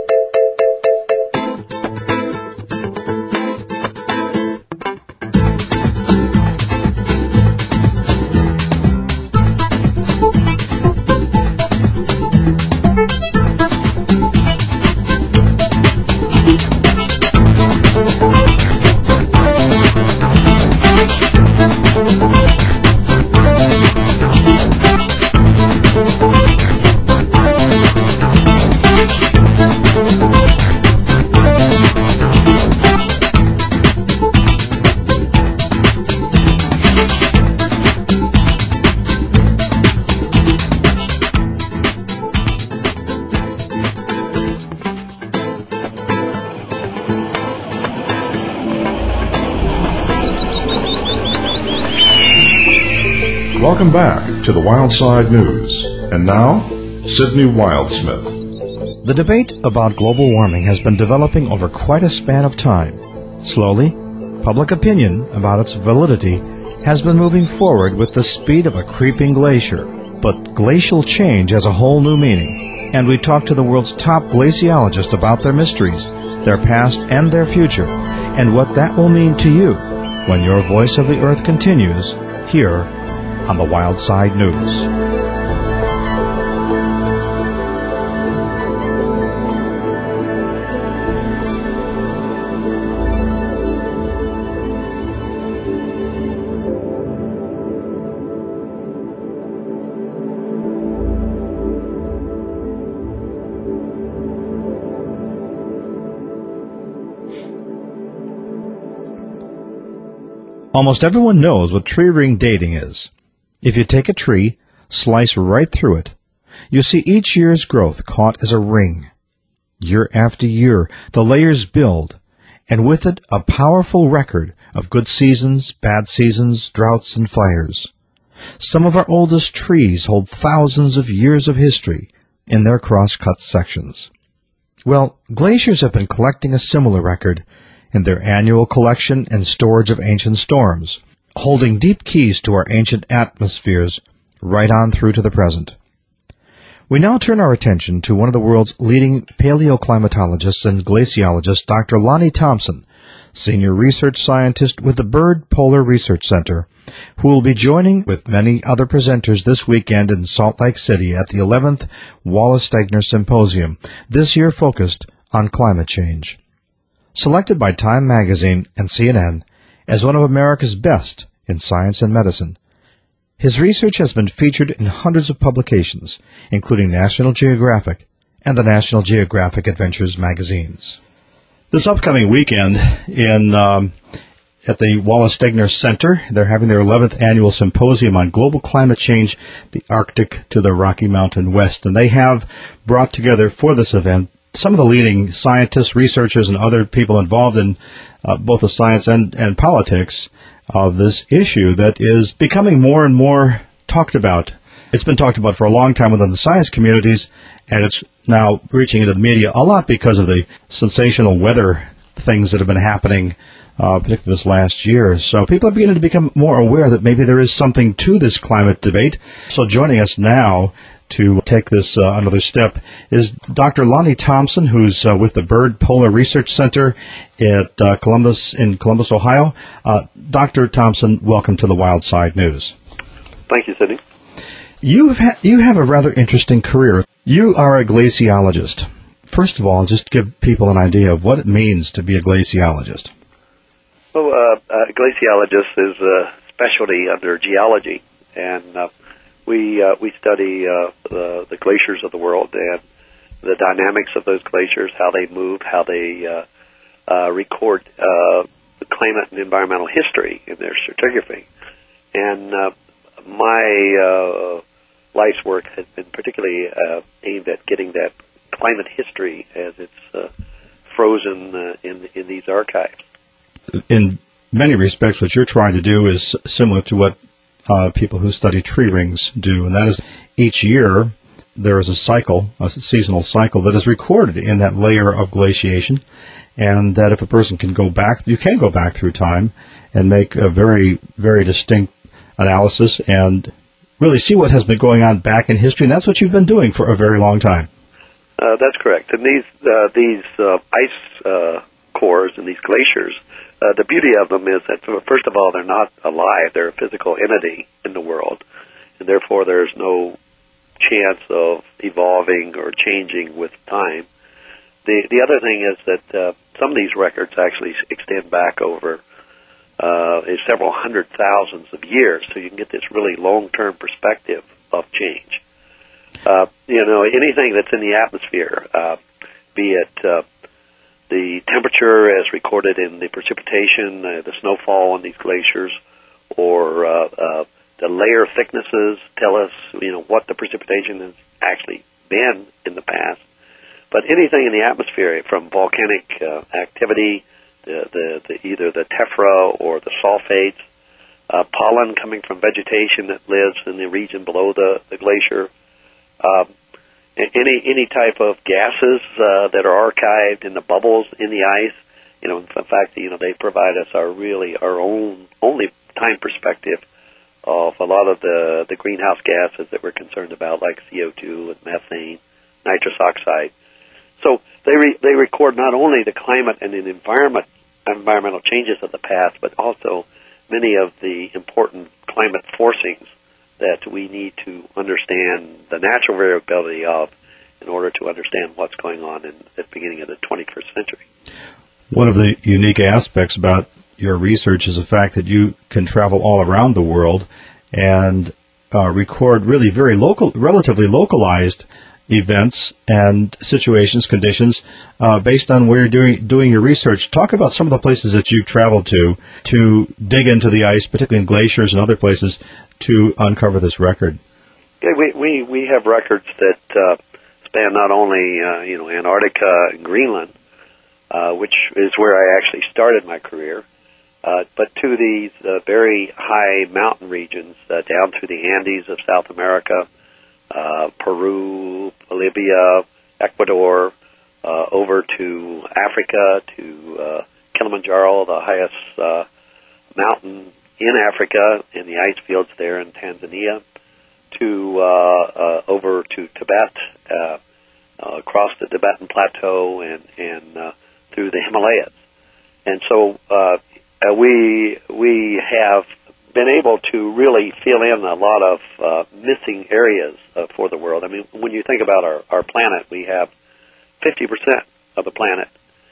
Welcome back to the Wildside News. And now, Sydney Wildsmith. The debate about global warming has been developing over quite a span of time. Slowly, public opinion about its validity has been moving forward with the speed of a creeping glacier. But glacial change has a whole new meaning, and we talk to the world's top glaciologists about their mysteries, their past and their future, and what that will mean to you when your Voice of the Earth continues here on the Wildside News. Almost everyone knows what tree ring dating is. If you take a tree, slice right through it, you see each year's growth caught as a ring. Year after year, the layers build, and with it a powerful record of good seasons, bad seasons, droughts, and fires. Some of our oldest trees hold thousands of years of history in their cross-cut sections. Well, glaciers have been collecting a similar record in their annual collection and storage of ancient storms, holding deep keys to our ancient atmospheres right on through to the present. We now turn our attention to one of the world's leading paleoclimatologists and glaciologists, Dr. Lonnie Thompson, Senior Research Scientist with the Byrd Polar Research Center, who will be joining with many other presenters this weekend in Salt Lake City at the 11th Wallace Stegner Symposium, this year focused on climate change. Selected by Time Magazine and CNN as one of America's best in science and medicine, His research has been featured in hundreds of publications, including National Geographic and the National Geographic Adventures magazines. This upcoming weekend at the Wallace Stegner Center, they're having their 11th annual symposium on global climate change, the Arctic to the Rocky Mountain West. And they have brought together for this event some of the leading scientists, researchers, and other people involved in both the science and politics of this issue that is becoming more and more talked about. It's been talked about for a long time within the science communities, and it's now reaching into the media a lot because of the sensational weather things that have been happening, particularly this last year. So people are beginning to become more aware that maybe there is something to this climate debate. So joining us now to take this another step is Dr. Lonnie Thompson, who's with the Byrd Polar Research Center at Columbus, Ohio. Dr. Thompson, welcome to the Wild Side News. Thank you, Sidney. You have a rather interesting career. You are a glaciologist. First of all, just give people an idea of what it means to be a glaciologist. Well, a glaciologist is a specialty under geology, and we study the glaciers of the world and the dynamics of those glaciers, how they move, how they record the climate and environmental history in their stratigraphy. And my life's work has been particularly aimed at getting that climate history as it's frozen in these archives. In many respects, what you're trying to do is similar to what people who study tree rings do, and that is each year there is a seasonal cycle that is recorded in that layer of glaciation, and that if a person can go back, you can go back through time and make a very, very distinct analysis and really see what has been going on back in history, and that's what you've been doing for a very long time. That's correct. And these ice cores and these glaciers, the beauty of them is that, first of all, they're not alive. They're a physical entity in the world, and therefore there's no chance of evolving or changing with time. The other thing is that some of these records actually extend back over several hundred thousands of years, so you can get this really long-term perspective of change. Anything that's in the atmosphere, be it the temperature as recorded in the precipitation, the snowfall on these glaciers, or the layer thicknesses tell us, what the precipitation has actually been in the past. But anything in the atmosphere, from volcanic activity, either the tephra or the sulfates, pollen coming from vegetation that lives in the region below the glacier, any type of gases that are archived in the bubbles in the ice. In fact, they provide us our own only time perspective of a lot of the greenhouse gases that we're concerned about, like CO2 and methane, nitrous oxide. So they record not only the climate and the environmental changes of the past, but also many of the important climate forcings that we need to understand the natural variability of in order to understand what's going on at the beginning of the 21st century. One of the unique aspects about your research is the fact that you can travel all around the world and record really very relatively localized events and situations, conditions, based on where you're doing your research. Talk about some of the places that you've traveled to dig into the ice, particularly in glaciers and other places, to uncover this record. Yeah, we have records that span not only Antarctica and Greenland, which is where I actually started my career, but to these very high mountain regions down through the Andes of South America, Peru, Bolivia, Ecuador, over to Africa, to Kilimanjaro, the highest mountain in Africa, in the ice fields there in Tanzania, to over to Tibet, across the Tibetan Plateau, and through the Himalayas. And so we have been able to really fill in a lot of missing areas for the world. I mean, when you think about our planet, we have 50% of the planet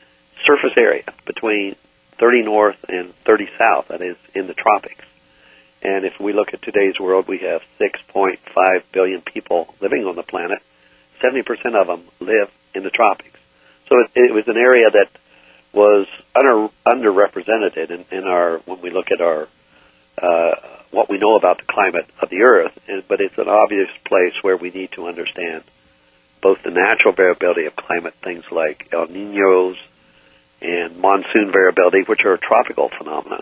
surface area between 30 north and 30 south, that is in the tropics. And if we look at today's world, we have 6.5 billion people living on the planet. 70% of them live in the tropics. So it was an area that was underrepresented in our, when we look at our what we know about the climate of the Earth. But it's an obvious place where we need to understand both the natural variability of climate, things like El Niños and monsoon variability, which are tropical phenomena,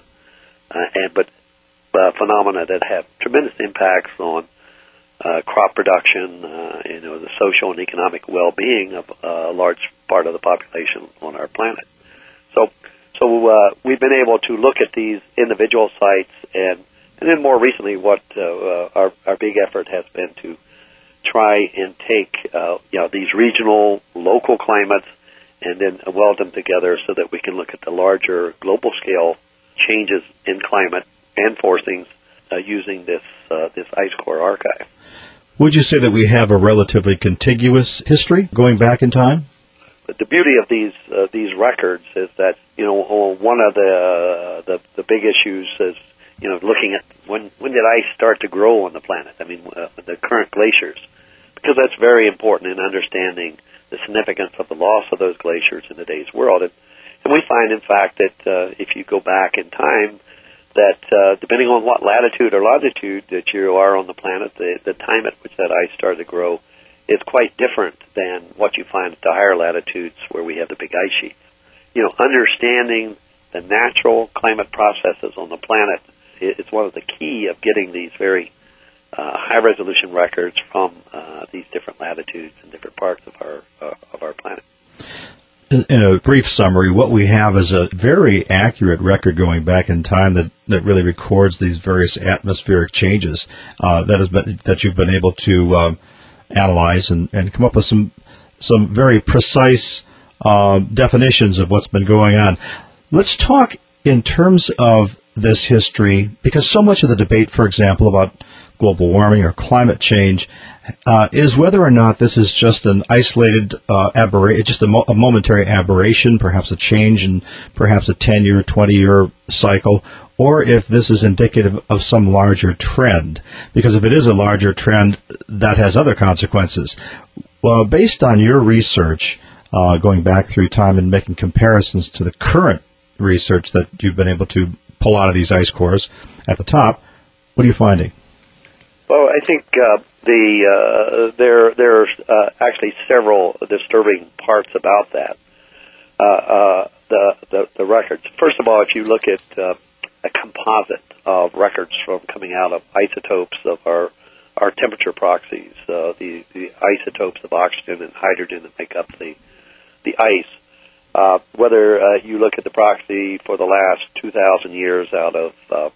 but phenomena that have tremendous impacts on crop production, the social and economic well-being of a large part of the population on our planet. So we've been able to look at these individual sites, and then more recently, what our big effort has been to try and take these regional, local climates, and then weld them together so that we can look at the larger global scale changes in climate and forcings using this ice core archive. Would you say that we have a relatively contiguous history going back in time? But the beauty of these records is that one of the big issues is looking at when did ice start to grow on the planet? I mean, the current glaciers, because that's very important in understanding the significance of the loss of those glaciers in today's world. And we find, in fact, that if you go back in time, that depending on what latitude or longitude that you are on the planet, the time at which that ice started to grow is quite different than what you find at the higher latitudes where we have the big ice sheets. Understanding the natural climate processes on the planet is one of the key of getting these very high-resolution records from these different latitudes and different parts of our planet. In a brief summary, what we have is a very accurate record going back in time that really records these various atmospheric changes that you've been able to analyze and come up with some very precise definitions of what's been going on. Let's talk in terms of this history, because so much of the debate, for example, about global warming or climate change is whether or not this is just an isolated aberration, just a momentary aberration, perhaps a change in perhaps a 10-year, 20-year cycle, or if this is indicative of some larger trend. Because if it is a larger trend, that has other consequences. Well, based on your research, going back through time and making comparisons to the current research that you've been able to pull out of these ice cores at the top, what are you finding? Well, I think there's actually several disturbing parts about that. The records. First of all, if you look at a composite of records from coming out of isotopes of our temperature proxies, the isotopes of oxygen and hydrogen that make up the ice. Whether you look at the proxy for the last 2,000 years out of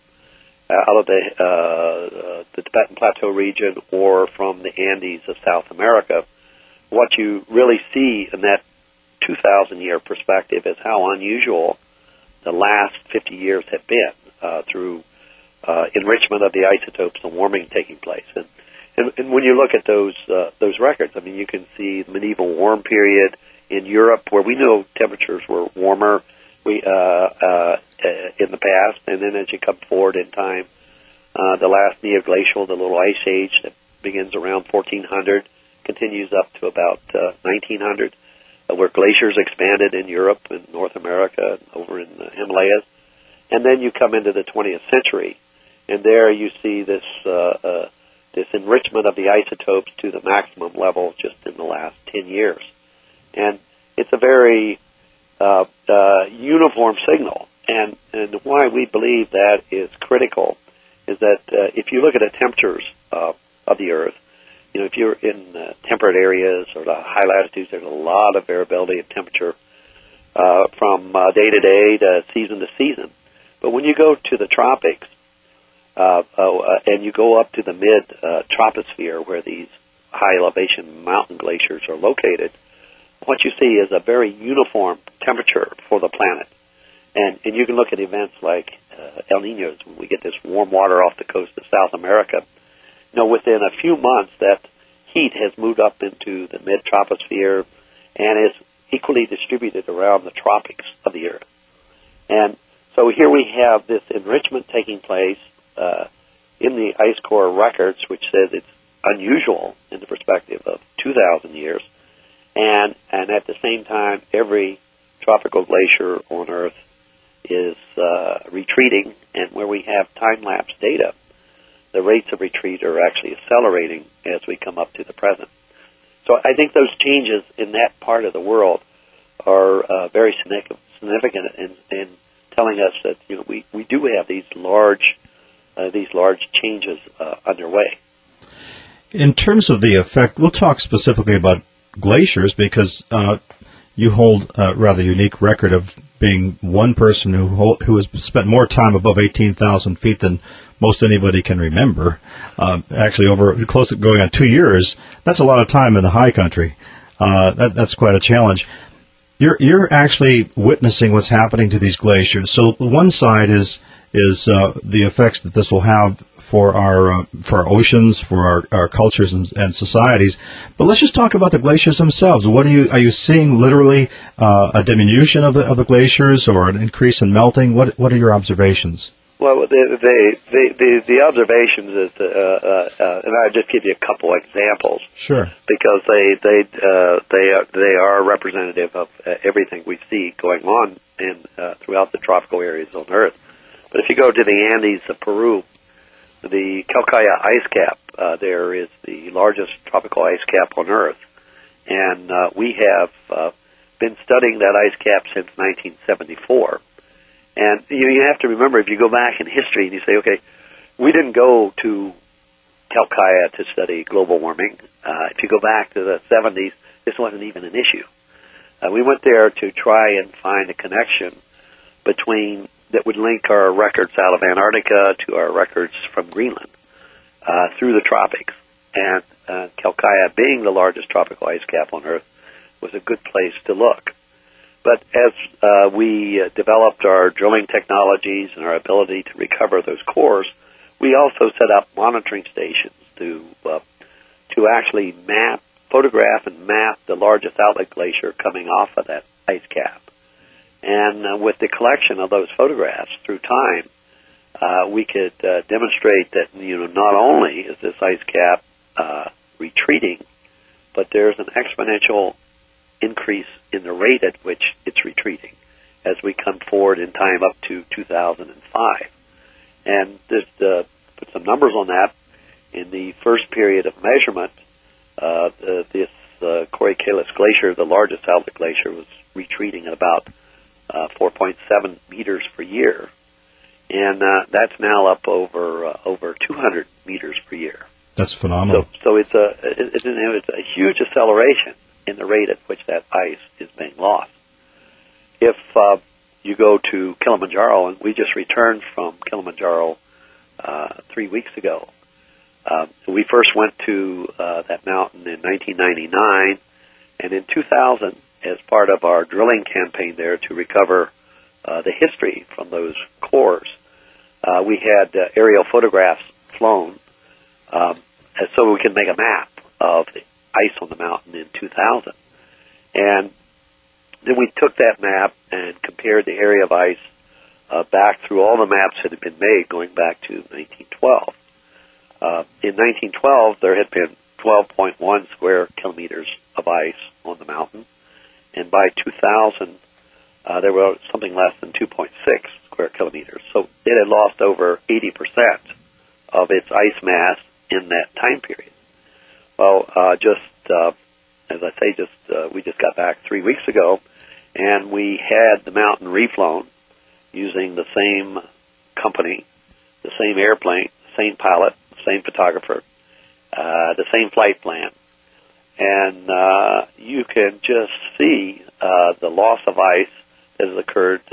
the Tibetan Plateau region or from the Andes of South America, what you really see in that 2,000-year perspective is how unusual the last 50 years have been through enrichment of the isotopes and warming taking place. And when you look at those records, I mean, you can see the medieval warm period in Europe, where we know temperatures were warmer in the past, and then as you come forward in time, the last neoglacial, the little ice age that begins around 1400, continues up to about 1900, where glaciers expanded in Europe and North America, over in the Himalayas. And then you come into the 20th century, and there you see this enrichment of the isotopes to the maximum level just in the last 10 years. And it's a very uniform signal. And why we believe that is critical is that if you look at the temperatures of the Earth, if you're in temperate areas or the high latitudes, there's a lot of variability of temperature from day to day to season. But when you go to the tropics and you go up to the mid-troposphere where these high-elevation mountain glaciers are located, what you see is a very uniform temperature for the planet. And you can look at events like El Niños, when we get this warm water off the coast of South America. Within a few months, that heat has moved up into the mid-troposphere and is equally distributed around the tropics of the Earth. And so here we have this enrichment taking place in the ice core records, which says it's unusual in the perspective of 2,000 years, and at the same time, every tropical glacier on Earth is retreating, and where we have time-lapse data, the rates of retreat are actually accelerating as we come up to the present. So I think those changes in that part of the world are very significant in telling us that we do have these large changes underway. In terms of the effect, we'll talk specifically about glaciers because you hold a rather unique record of being one person who has spent more time above 18,000 feet than most anybody can remember. Actually, over close to going on 2 years, that's a lot of time in the high country. That's quite a challenge. You're actually witnessing what's happening to these glaciers. So one side is the effects that this will have for our oceans, for our cultures and societies. But let's just talk about the glaciers themselves. What are you seeing? Literally a diminution of the glaciers or an increase in melting? What are your observations? Well, the observations is, and I'll just give you a couple examples. Sure. Because they are representative of everything we see going on throughout the tropical areas on Earth. But if you go to the Andes of Peru, the Calcaya ice cap there is the largest tropical ice cap on Earth, and we have been studying that ice cap since 1974. And you have to remember, if you go back in history and you say, okay, we didn't go to Calcaya to study global warming. If you go back to the 70s, this wasn't even an issue. We went there to try and find a connection that would link our records out of Antarctica to our records from Greenland through the tropics. And Calcaya, being the largest tropical ice cap on Earth, was a good place to look. But as we developed our drilling technologies and our ability to recover those cores, we also set up monitoring stations to actually photograph and map the largest outlet glacier coming off of that ice cap. And with the collection of those photographs through time, we could demonstrate that not only is this ice cap retreating, but there's an exponential increase in the rate at which it's retreating as we come forward in time up to 2005. And just put some numbers on that. In the first period of measurement, this Corycalis Glacier, the largest outlet glacier, was retreating at about 4.7 meters per year, and that's now up over 200 meters per year. That's phenomenal. So it's a huge acceleration in the rate at which that ice is being lost. If you go to Kilimanjaro, and we just returned from Kilimanjaro 3 weeks ago, we first went to that mountain in 1999, and in 2000, as part of our drilling campaign there to recover the history from those cores, we had aerial photographs flown so we could make a map of the ice on the mountain in 2000. And then we took that map and compared the area of ice back through all the maps that had been made going back to 1912. In 1912, there had been 12.1 square kilometers of ice on the mountain, and by 2000, there were something less than 2.6 square kilometers. So it had lost over 80% of its ice mass in that time period. Well, as I say, we just got back 3 weeks ago, and we had the mountain reflown using the same company, the same airplane, same pilot, same photographer, the same flight plan. And you can just see the loss of ice that has occurred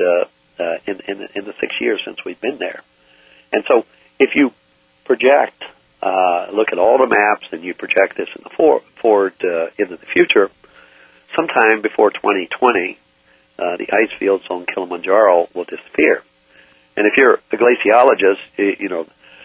in the 6 years since we've been there. And so if you project, look at all the maps, and you project this in the forward into the future, sometime before 2020, the ice fields on Kilimanjaro will disappear. And if you're a glaciologist,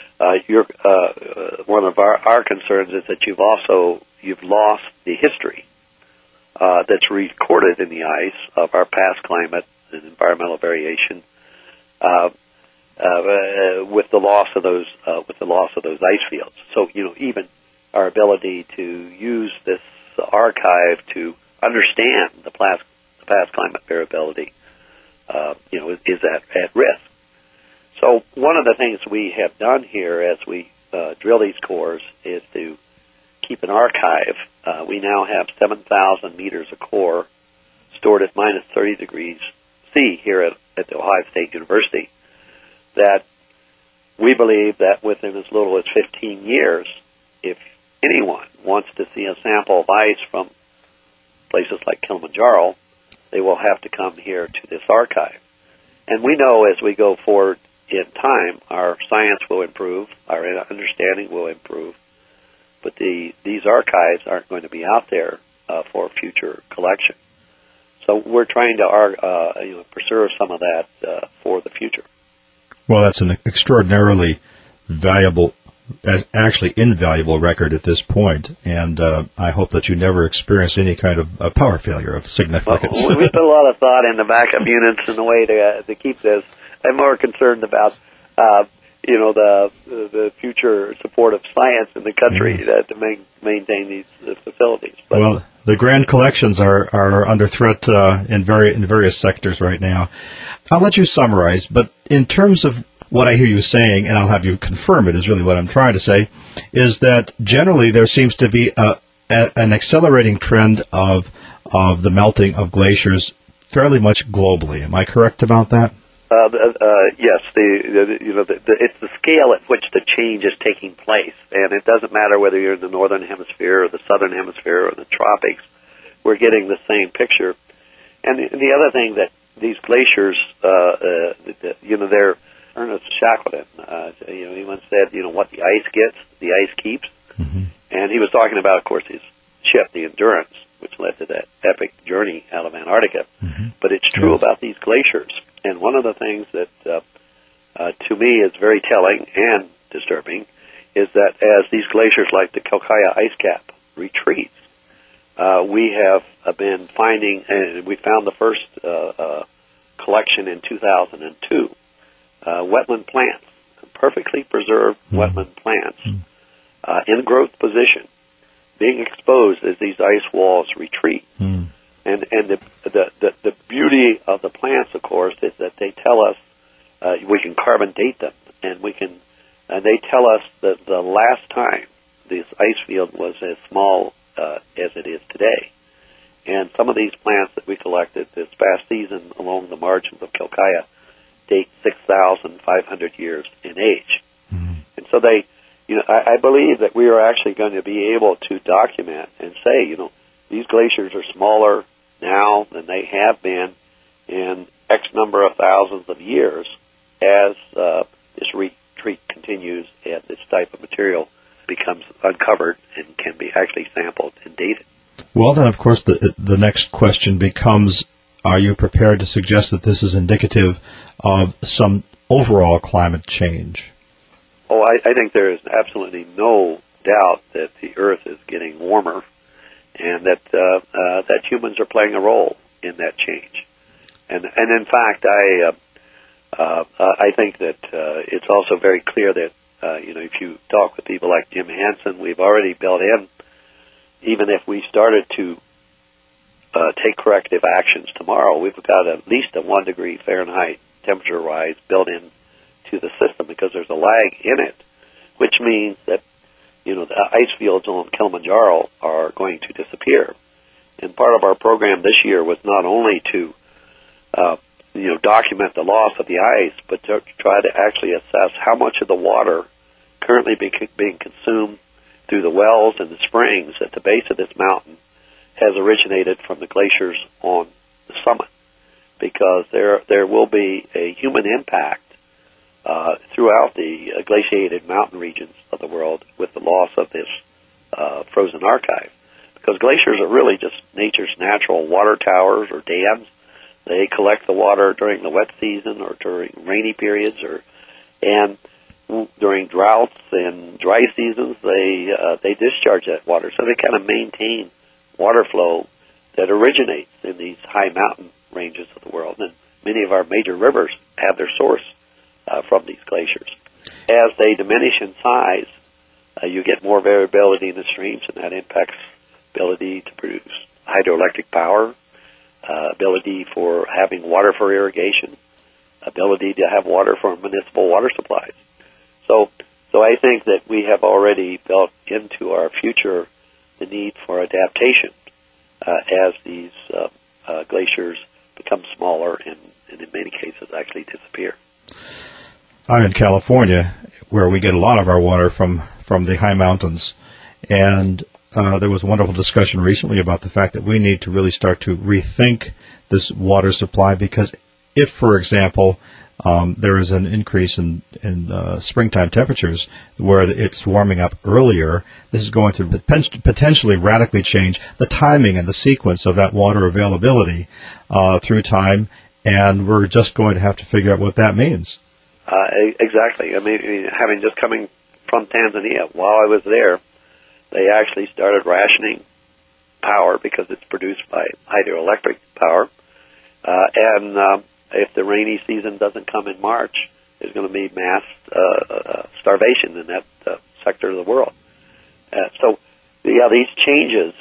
one of our concerns is that you've lost the history that's recorded in the ice of our past climate and environmental variation. with the loss of those ice fields. So even our ability to use this archive to understand the past climate variability, is at risk. So one of the things we have done here as we drill these cores is to keep an archive. We now have 7,000 meters of core stored at minus 30 degrees C here at the Ohio State University, that we believe that within as little as 15 years, if anyone wants to see a sample of ice from places like Kilimanjaro, they will have to come here to this archive. And we know as we go forward in time, our science will improve, our understanding will improve, but these archives aren't going to be out there for future collection. So we're trying to preserve some of that for the future. Well, that's an extraordinarily valuable, actually invaluable record at this point, and I hope that you never experience any kind of power failure of significance. Well, we put a lot of thought into backup units and the way to keep this. I'm more concerned about the future support of science in the country to maintain these facilities. But, well, the grand collections are under threat in various sectors right now. I'll let you summarize, but in terms of what I hear you saying, and I'll have you confirm it, is really what I'm trying to say, is that generally there seems to be an accelerating trend of the melting of glaciers fairly much globally. Am I correct about that? Yes, it's the scale at which the change is taking place, and it doesn't matter whether you're in the northern hemisphere or the southern hemisphere or the tropics. We're getting the same picture. And the other thing that these glaciers, they're Ernest Shackleton. He once said, what the ice gets, the ice keeps. Mm-hmm. And he was talking about, of course, his ship, the Endurance, which led to that epic journey out of Antarctica. Mm-hmm. But it's true about these glaciers. And one of the things that, to me, is very telling and disturbing is that as these glaciers like the Quelccaya ice cap retreats, we have been finding, and we found the first collection in 2002, wetland plants, perfectly preserved wetland plants in growth position, being exposed as these ice walls retreat. And the beauty of the plants, of course, is that they tell us we can carbon date them, and they tell us that the last time this ice field was as small as it is today. And some of these plants that we collected this past season along the margins of Quelccaya date 6,500 years in age. Mm-hmm. And so I believe that we are actually going to be able to document and say, these glaciers are smaller now than they have been in X number of thousands of years as this retreat continues and this type of material becomes uncovered and can be actually sampled and dated. Well, then, of course, the next question becomes, are you prepared to suggest that this is indicative of some overall climate change? Oh, I think there is absolutely no doubt that the Earth is getting warmer and that humans are playing a role in that change. And in fact, I think that it's also very clear that, if you talk with people like Jim Hansen, we've already built in, even if we started to take corrective actions tomorrow, we've got at least a 1 degree Fahrenheit temperature rise built in to the system because there's a lag in it, which means that, the ice fields on Kilimanjaro are going to disappear. And part of our program this year was not only to, document the loss of the ice, but to try to actually assess how much of the water currently being consumed through the wells and the springs at the base of this mountain has originated from the glaciers on the summit, because there will be a human impact throughout the glaciated mountain regions of the world with the loss of this frozen archive. Because glaciers are really just nature's natural water towers or dams. They collect the water during the wet season or during rainy periods, and during droughts and dry seasons, they discharge that water. So they kind of maintain water flow that originates in these high mountain ranges of the world. And many of our major rivers have their source from these glaciers. As they diminish in size, you get more variability in the streams, and that impacts ability to produce hydroelectric power, ability for having water for irrigation, ability to have water for municipal water supplies. So I think that we have already built into our future the need for adaptation as these glaciers become smaller and in many cases actually disappear. I'm in California, where we get a lot of our water from the high mountains, and there was a wonderful discussion recently about the fact that we need to really start to rethink this water supply, because if, for example, there is an increase in springtime temperatures where it's warming up earlier, this is going to potentially radically change the timing and the sequence of that water availability through time, and we're just going to have to figure out what that means. Exactly. I mean, having just coming from Tanzania, while I was there, they actually started rationing power because it's produced by hydroelectric power. And if the rainy season doesn't come in March, there's going to be mass starvation in that sector of the world. So, these changes,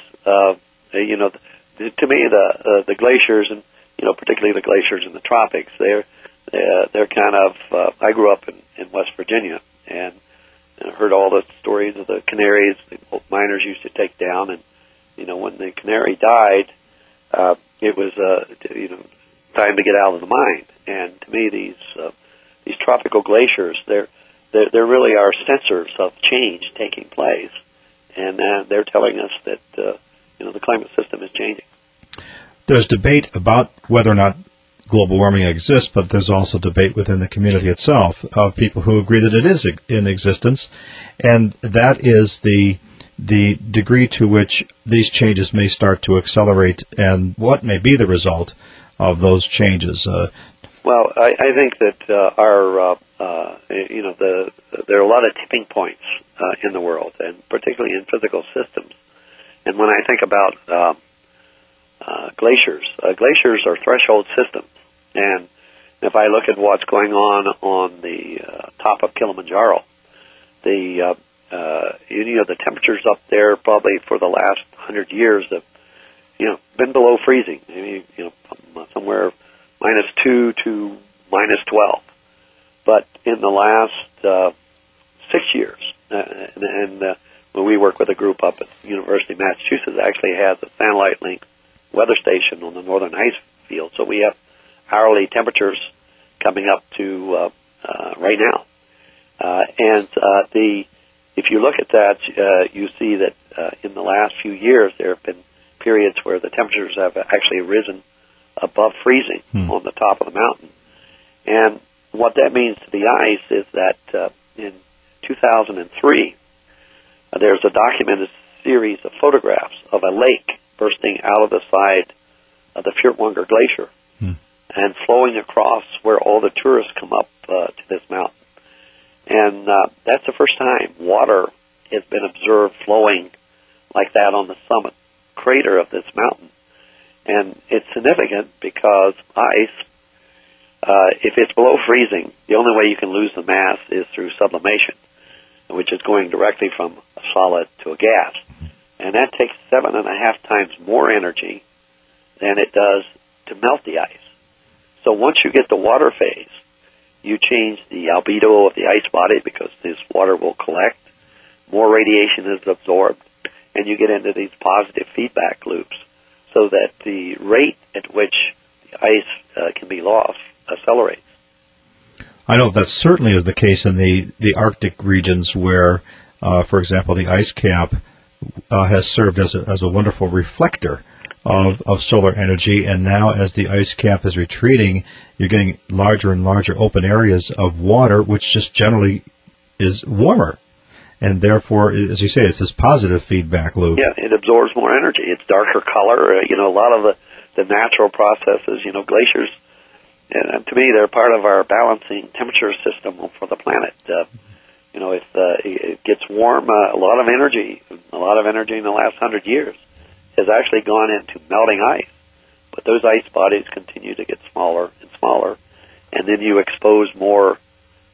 to me, the glaciers, and particularly the glaciers in the tropics, they're kind of. I grew up in West Virginia and heard all the stories of the canaries the miners used to take down, and when the canary died, it was time to get out of the mine. And to me, these tropical glaciers, they're really our sensors of change taking place, and they're telling us that the climate system is changing. There's debate about whether or not global warming exists, but there's also debate within the community itself of people who agree that it is in existence, and that is the degree to which these changes may start to accelerate, and what may be the result of those changes. Well, I think that there are a lot of tipping points in the world, and particularly in physical systems. And when I think about glaciers are threshold systems. And if I look at what's going on the top of Kilimanjaro, the temperatures up there probably for the last 100 years have been below freezing. Maybe somewhere -2 to -12. But in the last 6 years, and when we work with a group up at the University of Massachusetts, actually has a satellite link weather station on the northern ice field, so we have hourly temperatures coming up to right now. If you look at that, you see that in the last few years there have been periods where the temperatures have actually risen above freezing on the top of the mountain. And what that means to the ice is that in 2003, there's a documented series of photographs of a lake bursting out of the side of the Furtwängler Glacier and flowing across where all the tourists come up to this mountain. And that's the first time water has been observed flowing like that on the summit crater of this mountain. And it's significant because ice, if it's below freezing, the only way you can lose the mass is through sublimation, which is going directly from a solid to a gas. And that takes 7.5 times more energy than it does to melt the ice. So once you get the water phase, you change the albedo of the ice body because this water will collect, more radiation is absorbed, and you get into these positive feedback loops so that the rate at which the ice can be lost accelerates. I know that certainly is the case in the Arctic regions where, for example, the ice cap has served as a wonderful reflector of solar energy, and now as the ice cap is retreating, you're getting larger and larger open areas of water, which just generally is warmer. And therefore, as you say, it's this positive feedback loop. Yeah, it absorbs more energy. It's darker color. A lot of the natural processes, glaciers, and to me, they're part of our balancing temperature system for the planet. If it gets warm, a lot of energy in the last 100 years has actually gone into melting ice. But those ice bodies continue to get smaller and smaller, and then you expose more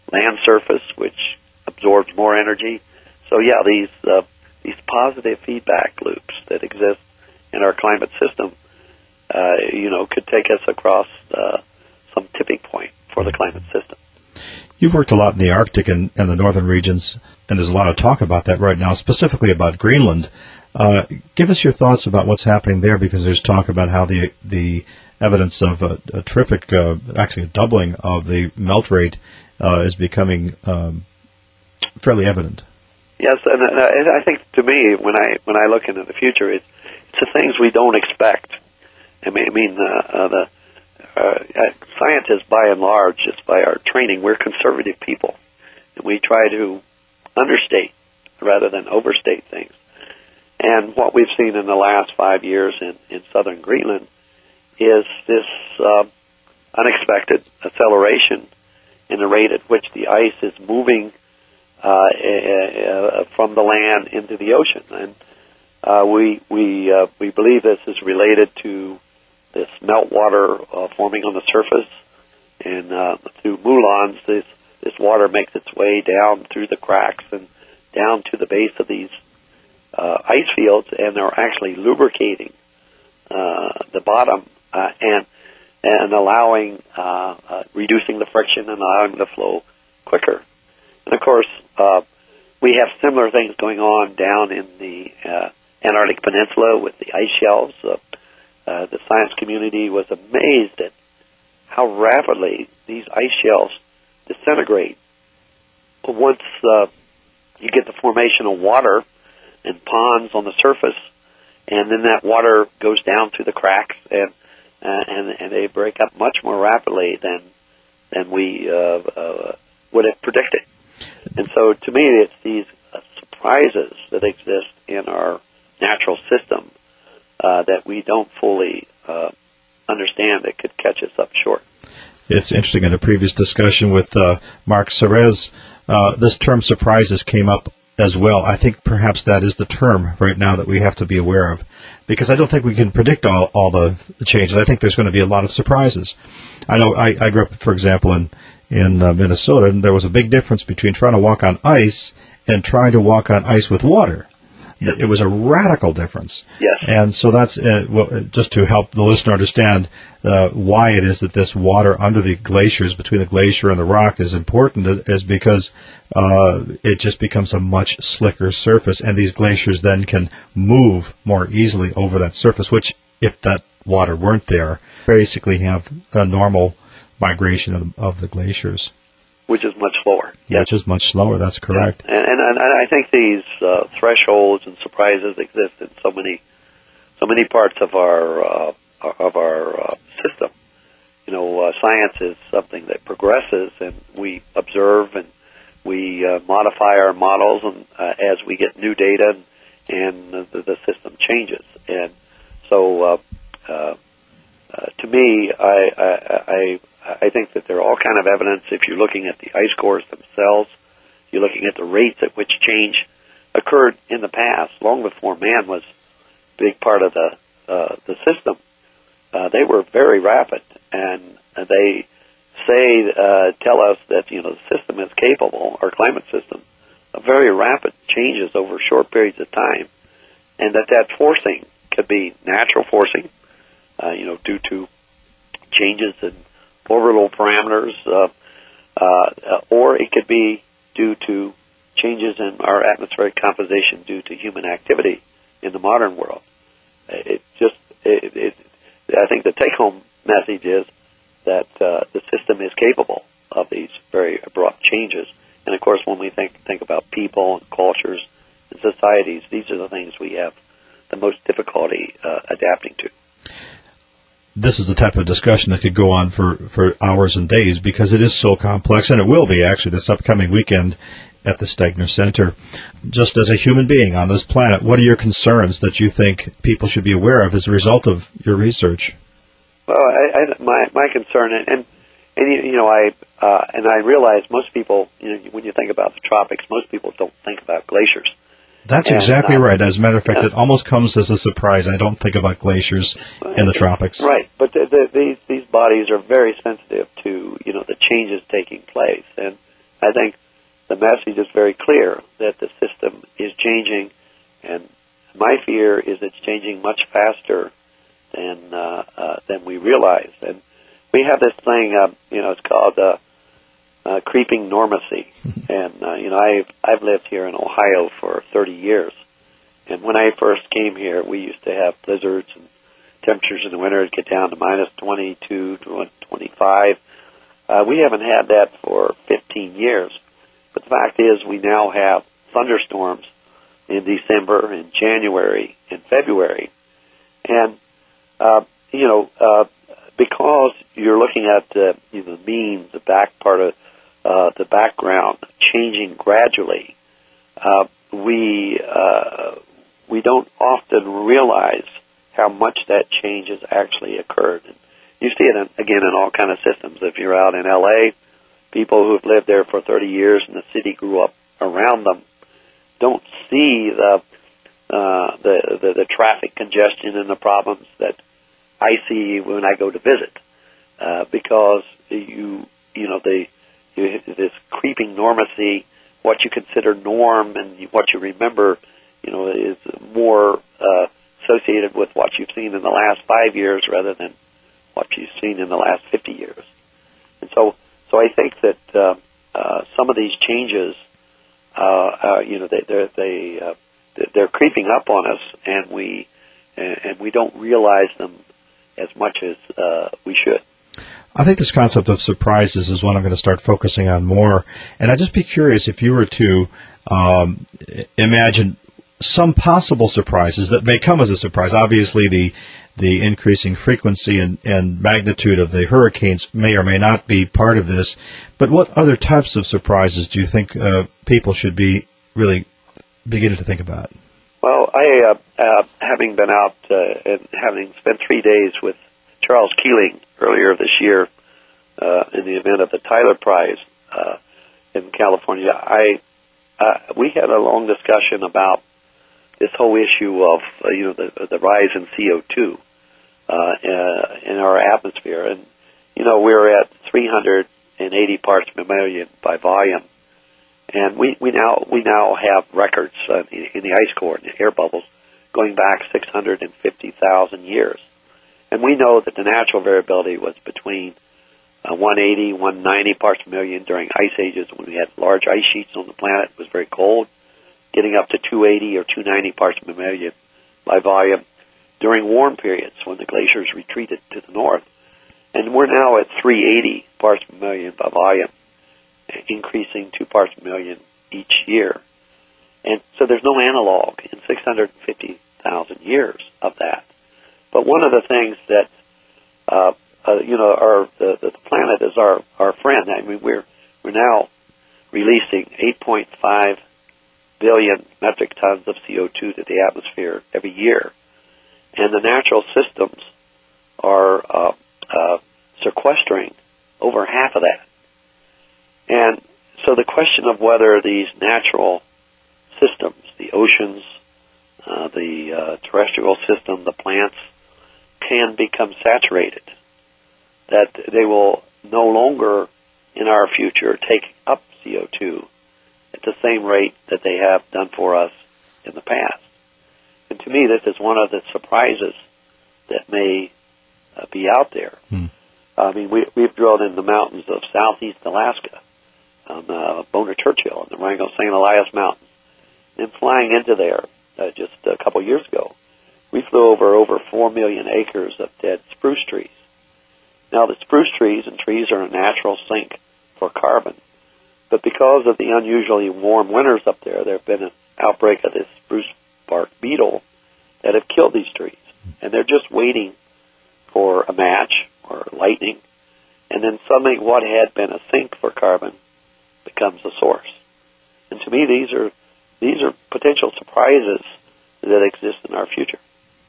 land surface, which absorbs more energy. So yeah, these positive feedback loops that exist in our climate system, could take us across some tipping point for the climate system. You've worked a lot in the Arctic and the northern regions, and there's a lot of talk about that right now, specifically about Greenland. Give us your thoughts about what's happening there, because there's talk about how the evidence of a terrific, actually a doubling of the melt rate is becoming fairly evident. Yes, and I think to me, when I look into the future, it's the things we don't expect. The scientists, by and large, just by our training, we're conservative people, and we try to understate rather than overstate things. And what we've seen in the last 5 years in southern Greenland is this unexpected acceleration in the rate at which the ice is moving from the land into the ocean. And we believe this is related to this meltwater forming on the surface, and through moulins, this water makes its way down through the cracks and down to the base of these ice fields, and they're actually lubricating the bottom and allowing reducing the friction and allowing the flow quicker. And of course, we have similar things going on down in the Antarctic Peninsula with the ice shelves. The science community was amazed at how rapidly these ice shelves disintegrate once you get the formation of water and ponds on the surface, and then that water goes down through the cracks, and they break up much more rapidly than we would have predicted. And so, to me, it's these surprises that exist in our natural system that we don't fully understand that could catch us up short. It's interesting, in a previous discussion with Mark Serres, this term surprises came up as well. I think perhaps that is the term right now that we have to be aware of, because I don't think we can predict all the changes. I think there's going to be a lot of surprises. I know I grew up, for example, in Minnesota, and there was a big difference between trying to walk on ice and trying to walk on ice with water. It was a radical difference. Yes. And so that's just to help the listener understand why it is that this water under the glaciers, between the glacier and the rock, is important, is because it just becomes a much slicker surface, and these glaciers then can move more easily over that surface, which, if that water weren't there, basically have a normal migration of the glaciers. Which is much slower. Yeah, which is much slower, that's correct. Yeah. And I think these thresholds and surprises exist in so many parts of our system. Science is something that progresses, and we observe and we modify our models, and as we get new data, and the system changes. And so, to me, I think that there are all kind of evidence. If you're looking at the ice cores themselves, you're looking at the rates at which change occurred in the past, long before man was a big part of the system. They were very rapid, and they tell us that the system is capable, our climate system, of very rapid changes over short periods of time, and that forcing could be natural forcing, due to changes in orbital parameters, or it could be due to changes in our atmospheric composition due to human activity in the modern world. I think the take-home message is that the system is capable of these very abrupt changes. And of course, when we think about people and cultures and societies, these are the things we have the most difficulty adapting to. This is the type of discussion that could go on for hours and days, because it is so complex, and it will be actually this upcoming weekend at the Stegner Center. Just as a human being on this planet, what are your concerns that you think people should be aware of as a result of your research? Well, my concern, and I realize most people, when you think about the tropics, most people don't think about glaciers. That's exactly right. As a matter of fact, it almost comes as a surprise. I don't think about glaciers in the tropics. Right, but these bodies are very sensitive to the changes taking place, and I think the message is very clear that the system is changing, and my fear is it's changing much faster than we realize. And we have this thing, it's called creeping normacy. And I've lived here in Ohio for 30 years. And when I first came here, we used to have blizzards, and temperatures in the winter would get down to minus 22 to 25. We haven't had that for 15 years. But the fact is, we now have thunderstorms in December, in January, in February. And, because you're looking at the means, the back part of the background changing gradually, we don't often realize how much that change has actually occurred. And you see it, again, in all kind of systems. If you're out in L.A., people who have lived there for 30 years and the city grew up around them don't see the traffic congestion and the problems that I see when I go to visit, because this creeping normacy, what you consider norm and what you remember, is more associated with what you've seen in the last 5 years rather than what you've seen in the last 50 years. And so I think that some of these changes, they're creeping up on us, and we don't realize them as much as we should. I think this concept of surprises is one I'm going to start focusing on more. And I'd just be curious if you were to imagine some possible surprises that may come as a surprise. Obviously, the increasing frequency and magnitude of the hurricanes may or may not be part of this. But what other types of surprises do you think people should be really beginning to think about? Well, I, having been out and having spent 3 days with Charles Keeling earlier this year in the event of the Tyler Prize in California, we had a long discussion about this whole issue of the rise in CO2 in our atmosphere, and we're at 380 parts per million by volume, and we now have records in the ice core and the air bubbles going back 650,000 years. And we know that the natural variability was between 180, 190 parts per million during ice ages when we had large ice sheets on the planet. It was very cold, getting up to 280 or 290 parts per million by volume during warm periods when the glaciers retreated to the north. And we're now at 380 parts per million by volume, increasing 2 parts per million each year. And so there's no analog in 650,000 years of that. But one of the things that, the planet is our friend. I mean, we're now releasing 8.5 billion metric tons of CO2 to the atmosphere every year. And the natural systems are sequestering over half of that. And so the question of whether these natural systems, the oceans, the terrestrial system, the plants, can become saturated, that they will no longer in our future take up CO2 at the same rate that they have done for us in the past. And to me, this is one of the surprises that may be out there. I mean, we've drilled in the mountains of southeast Alaska, on Boner Churchill and the Wrangell St. Elias Mountains, and flying into there just a couple years ago. We flew over 4 million acres of dead spruce trees. Now, the spruce trees and trees are a natural sink for carbon, but because of the unusually warm winters up there, there have been an outbreak of this spruce bark beetle that have killed these trees, and they're just waiting for a match or lightning, and then suddenly what had been a sink for carbon becomes a source. And to me, these are potential surprises that exist in our future.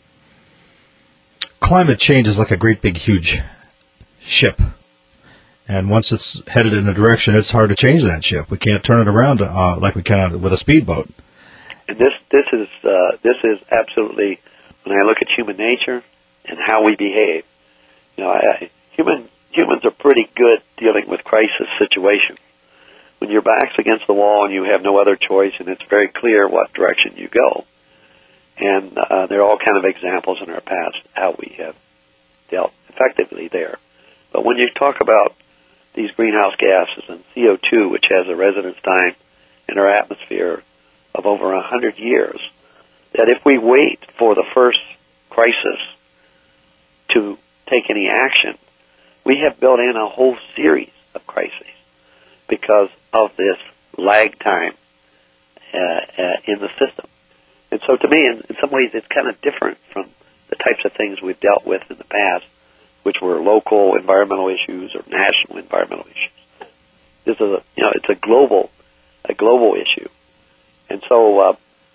Climate change is like a great big huge ship, and once it's headed in a direction, it's hard to change that ship. We can't turn it around like we can with a speedboat. And this is absolutely, when I look at human nature and how we behave, humans are pretty good dealing with crisis situations. when your back's against the wall and you have no other choice, and it's very clear what direction you go. And there are all kind of examples in our past how we have dealt effectively there. But when you talk about these greenhouse gases and CO2, which has a residence time in our atmosphere of over 100 years, that if we wait for the first crisis to take any action, we have built in a whole series of crises because of this lag time in the system. And so to me, in some ways, it's kind of different from the types of things we've dealt with in the past, which were local environmental issues or national environmental issues. This is it's a global issue. And so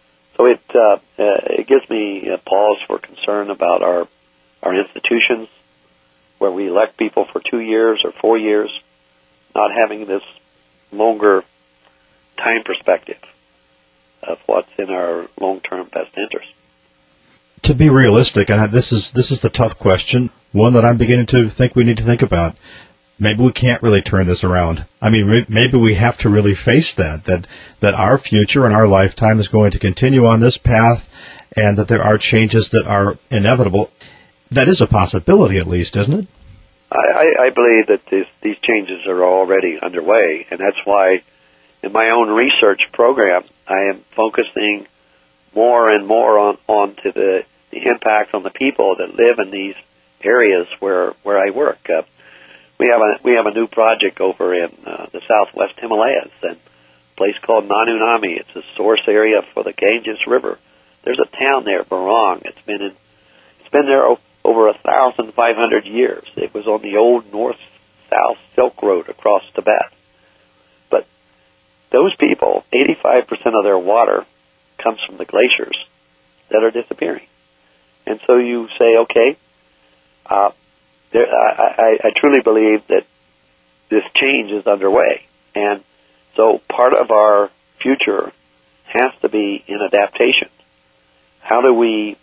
it gives me a pause for concern about our institutions, where we elect people for 2 years or 4 years, not having this longer time perspective of what's in our long-term best interest. To be realistic, and this is the tough question, one that I'm beginning to think we need to think about. Maybe we can't really turn this around. I mean, maybe we have to really face that our future and our lifetime is going to continue on this path, and that there are changes that are inevitable. That is a possibility, at least, isn't it? I believe that these changes are already underway, and that's why in my own research program I am focusing more and more onto the impact on the people that live in these areas where I work. We have a new project over in the southwest Himalayas, and a place called Nanu Nami. It's a source area for the Ganges River. There's a town there, Barong. It's been there over 1,500 years. It was on the old north-south Silk Road across Tibet. But those people, 85% of their water comes from the glaciers that are disappearing. And so you say, okay, I truly believe that this change is underway. And so part of our future has to be in adaptation. How do we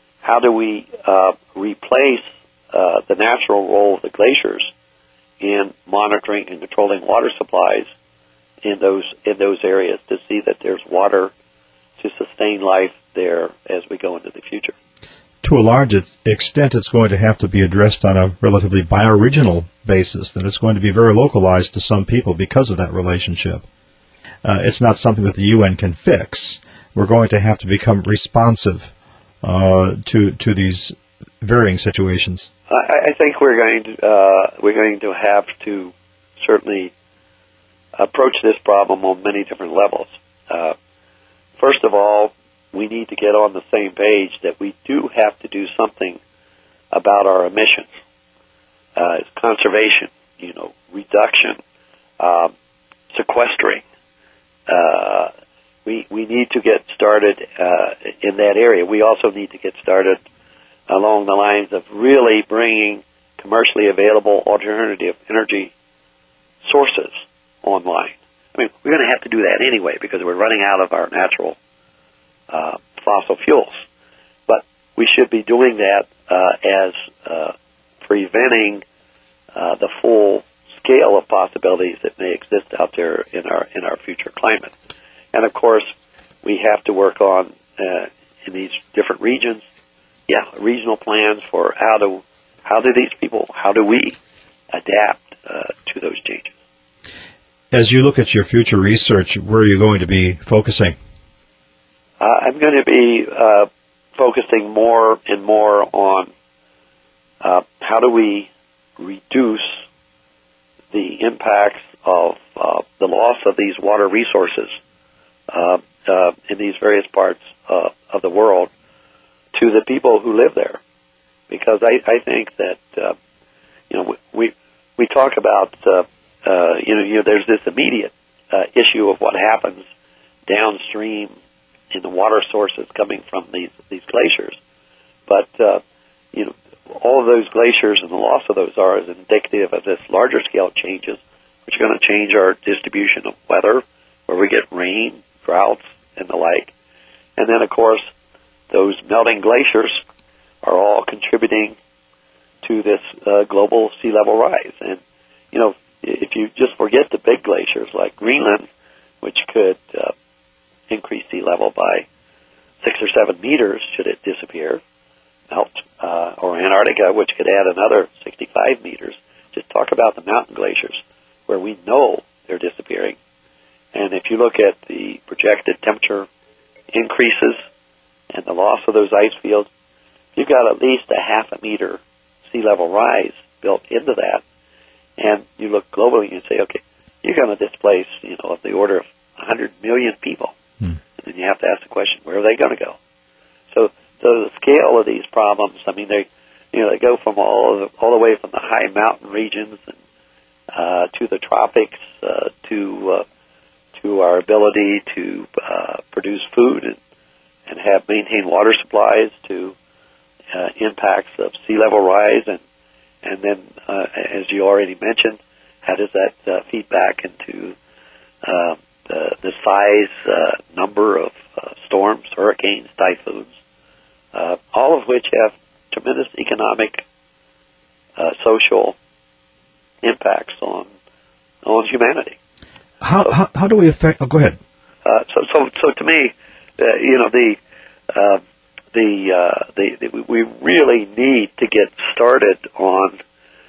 replace the natural role of the glaciers in monitoring and controlling water supplies in those areas to see that there's water to sustain life there as we go into the future? To a large extent, it's going to have to be addressed on a relatively bioregional basis, that it's going to be very localized to some people because of that relationship. It's not something that the UN can fix. We're going to have to become responsive to these varying situations. I think we're going to have to certainly approach this problem on many different levels. First of all, we need to get on the same page that we do have to do something about our emissions. Conservation, reduction, sequestering. We need to get started in that area. We also need to get started along the lines of really bringing commercially available alternative energy sources online. I mean, we're going to have to do that anyway because we're running out of our natural fossil fuels. But we should be doing that as preventing the full scale of possibilities that may exist out there in our future climate. And of course, we have to work on in these different regions, regional plans for how do we adapt to those changes. As you look at your future research, where are you going to be focusing? I'm going to be focusing more and more on how do we reduce the impacts of the loss of these water resources in these various parts of the world to the people who live there. Because I think that we talk about there's this immediate issue of what happens downstream in the water sources coming from these glaciers, but all of those glaciers and the loss of those is indicative of this larger scale changes, which are going to change our distribution of weather, where we get rain, droughts, and the like. And then, of course, those melting glaciers are all contributing to this global sea level rise. And if you just forget the big glaciers like Greenland, which could increase sea level by 6 or 7 meters should it disappear, melt, or Antarctica, which could add another 65 meters. Just talk about the mountain glaciers where we know they're disappearing. And if you look at the projected temperature increases and the loss of those ice fields, you've got at least a half a meter sea level rise built into that. And you look globally and you say, okay, you're going to displace, of the order of 100 million people. And then you have to ask the question, where are they going to go? So the scale of these problems, I mean, they go from all the way from the high mountain regions to the tropics, to our ability to produce food and maintain water supplies, to impacts of sea level rise, and then as you already mentioned, how does that feed back into the size, number of storms, hurricanes, typhoons, all of which have tremendous economic, social impacts on humanity. How do we affect? Oh, go ahead. So to me, we really need to get started on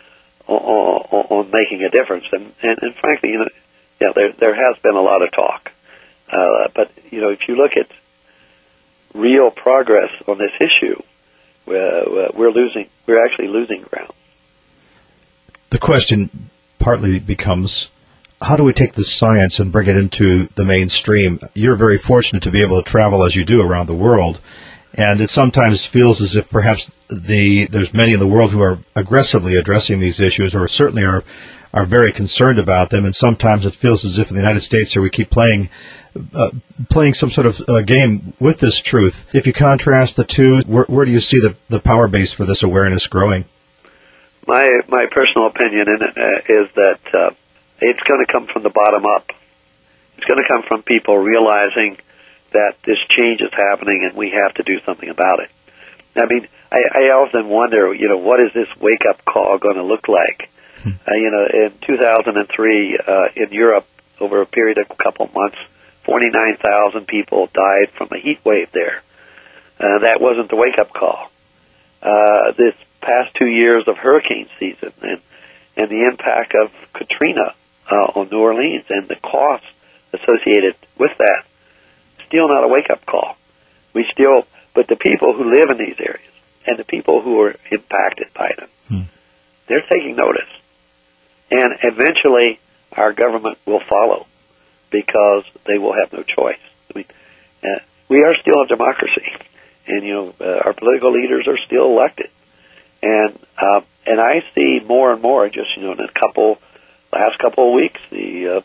making a difference, and frankly, there has been a lot of talk, but if you look at real progress on this issue, we're actually losing ground. The question partly becomes, how do we take this science and bring it into the mainstream? You're very fortunate to be able to travel as you do around the world, and it sometimes feels as if perhaps there's many in the world who are aggressively addressing these issues, or certainly are very concerned about them, and sometimes it feels as if in the United States here we keep playing some sort of game with this truth. If you contrast the two, where do you see the power base for this awareness growing? My personal opinion in it is that it's going to come from the bottom up. It's going to come from people realizing that this change is happening and we have to do something about it. I mean, I often wonder, what is this wake-up call going to look like? In 2003, in Europe, over a period of a couple months, 49,000 people died from a heat wave there. That wasn't the wake-up call. This past 2 years of hurricane season and the impact of Katrina on New Orleans and the costs associated with that, still not a wake-up call. But the people who live in these areas and the people who are impacted by them, they're taking notice. And eventually our government will follow because they will have no choice. I mean, we are still a democracy, and our political leaders are still elected. And I see more and more, just in the last couple of weeks, the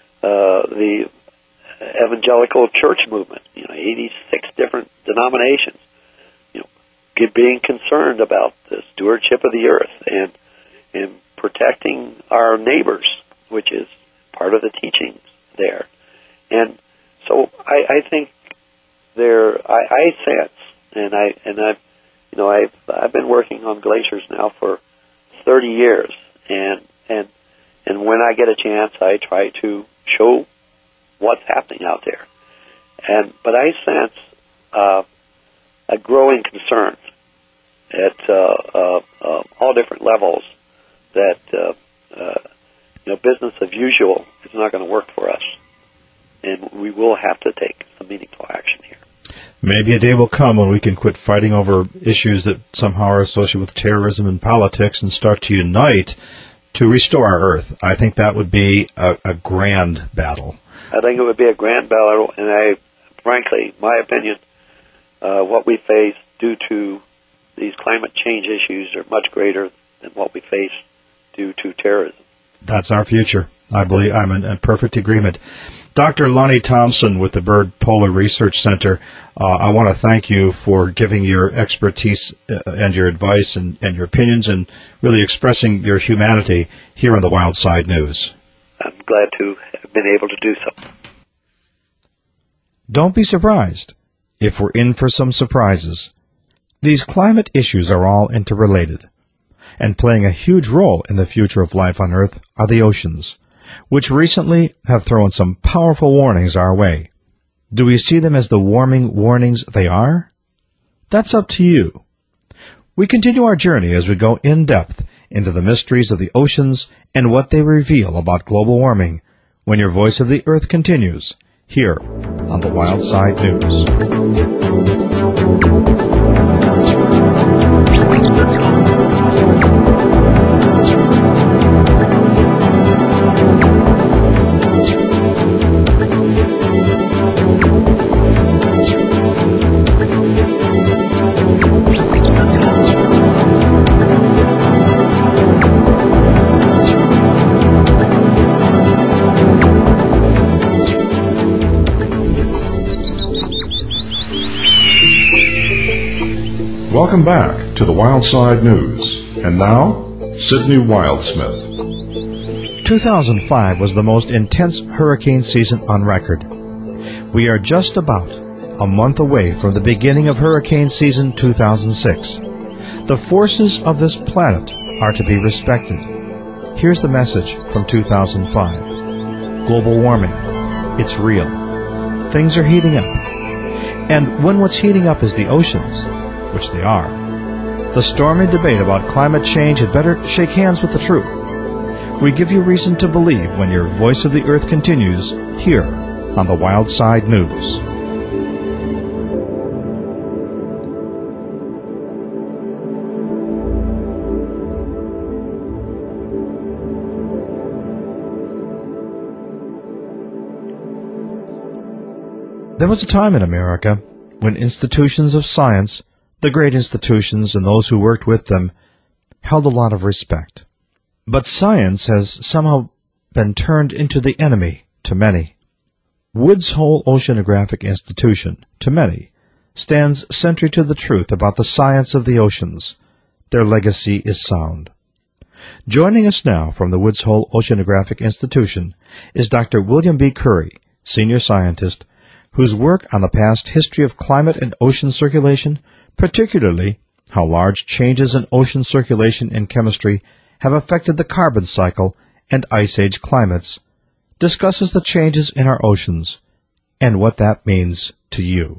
evangelical church movement, 86 different denominations, being concerned about the stewardship of the earth and protecting our neighbors, which is part of the teachings there. And so I think I sense, I've been working on glaciers now for 30 years, and when I get a chance, I try to show what's happening out there. But I sense a growing concern at all different levels that business as usual is not going to work for us, and we will have to take some meaningful action here. Maybe a day will come when we can quit fighting over issues that somehow are associated with terrorism and politics and start to unite to restore our Earth. I think that would be a grand battle. I think it would be a grand battle, and frankly, my opinion, what we face due to these climate change issues are much greater than what we face due to terrorism. That's our future. I believe I'm in perfect agreement. Dr. Lonnie Thompson with the Byrd Polar Research Center, I want to thank you for giving your expertise and your advice and your opinions and really expressing your humanity here on the Wild Side News. I'm glad to have been able to do so. Don't be surprised if we're in for some surprises. These climate issues are all interrelated. and playing a huge role in the future of life on Earth are the oceans, which recently have thrown some powerful warnings our way. Do we see them as the warming warnings they are? That's up to you. We continue our journey as we go in depth into the mysteries of the oceans and what they reveal about global warming when your Voice of the Earth continues here on the Wild Side News. Welcome back to the Wild Side News. And now, Sydney Wildsmith. 2005 was the most intense hurricane season on record. We are just about a month away from the beginning of hurricane season 2006. The forces of this planet are to be respected. Here's the message from 2005. Global warming. It's real. Things are heating up. And when what's heating up is the oceans, which they are, the stormy debate about climate change had better shake hands with the truth. We give you reason to believe when your Voice of the Earth continues here on the Wild Side News. There was a time in America when institutions of science, the great institutions and those who worked with them, held a lot of respect. But science has somehow been turned into the enemy to many. Woods Hole Oceanographic Institution, to many, stands sentry to the truth about the science of the oceans. Their legacy is sound. Joining us now from the Woods Hole Oceanographic Institution is Dr. William B. Curry, senior scientist, whose work on the past history of climate and ocean circulation, particularly how large changes in ocean circulation and chemistry have affected the carbon cycle and ice age climates, discusses the changes in our oceans and what that means to you.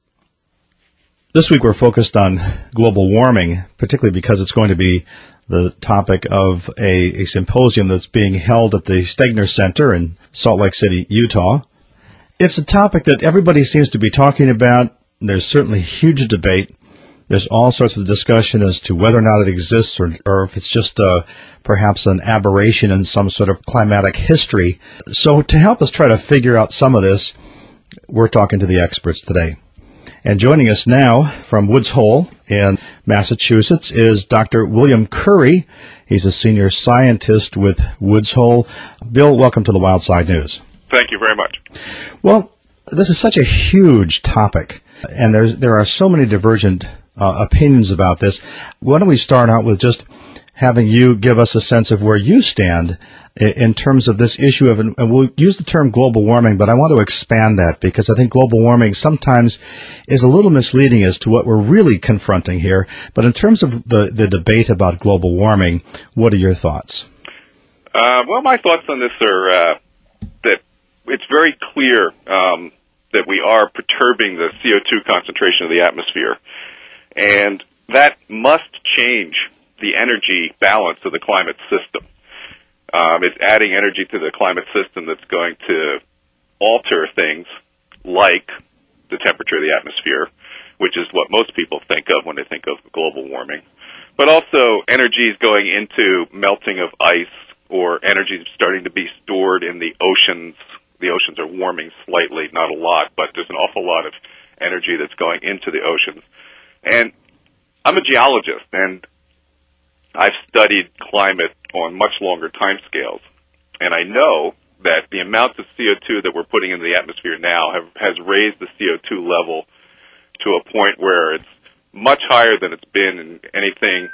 This week we're focused on global warming, particularly because it's going to be the topic of a symposium that's being held at the Stegner Center in Salt Lake City, Utah. It's a topic that everybody seems to be talking about. There's certainly huge debate. There's all sorts of discussion as to whether or not it exists or if it's just perhaps an aberration in some sort of climatic history. So to help us try to figure out some of this, we're talking to the experts today. And joining us now from Woods Hole in Massachusetts is Dr. William Curry. He's a senior scientist with Woods Hole. Bill, welcome to the Wild Side News. Thank you very much. Well, this is such a huge topic, and there are so many divergent opinions about this. Why don't we start out with just having you give us a sense of where you stand in terms of this issue of, and we'll use the term global warming, but I want to expand that because I think global warming sometimes is a little misleading as to what we're really confronting here. But in terms of the debate about global warming, what are your thoughts? Well, my thoughts on this are that it's very clear that we are perturbing the CO2 concentration of the atmosphere. And that must change the energy balance of the climate system. It's adding energy to the climate system that's going to alter things like the temperature of the atmosphere, which is what most people think of when they think of global warming. But also energy is going into melting of ice, or energy is starting to be stored in the oceans. The oceans are warming slightly, not a lot, but there's an awful lot of energy that's going into the oceans. And I'm a geologist, and I've studied climate on much longer time scales. And I know that the amount of CO2 that we're putting into the atmosphere now has raised the CO2 level to a point where it's much higher than it's been in anything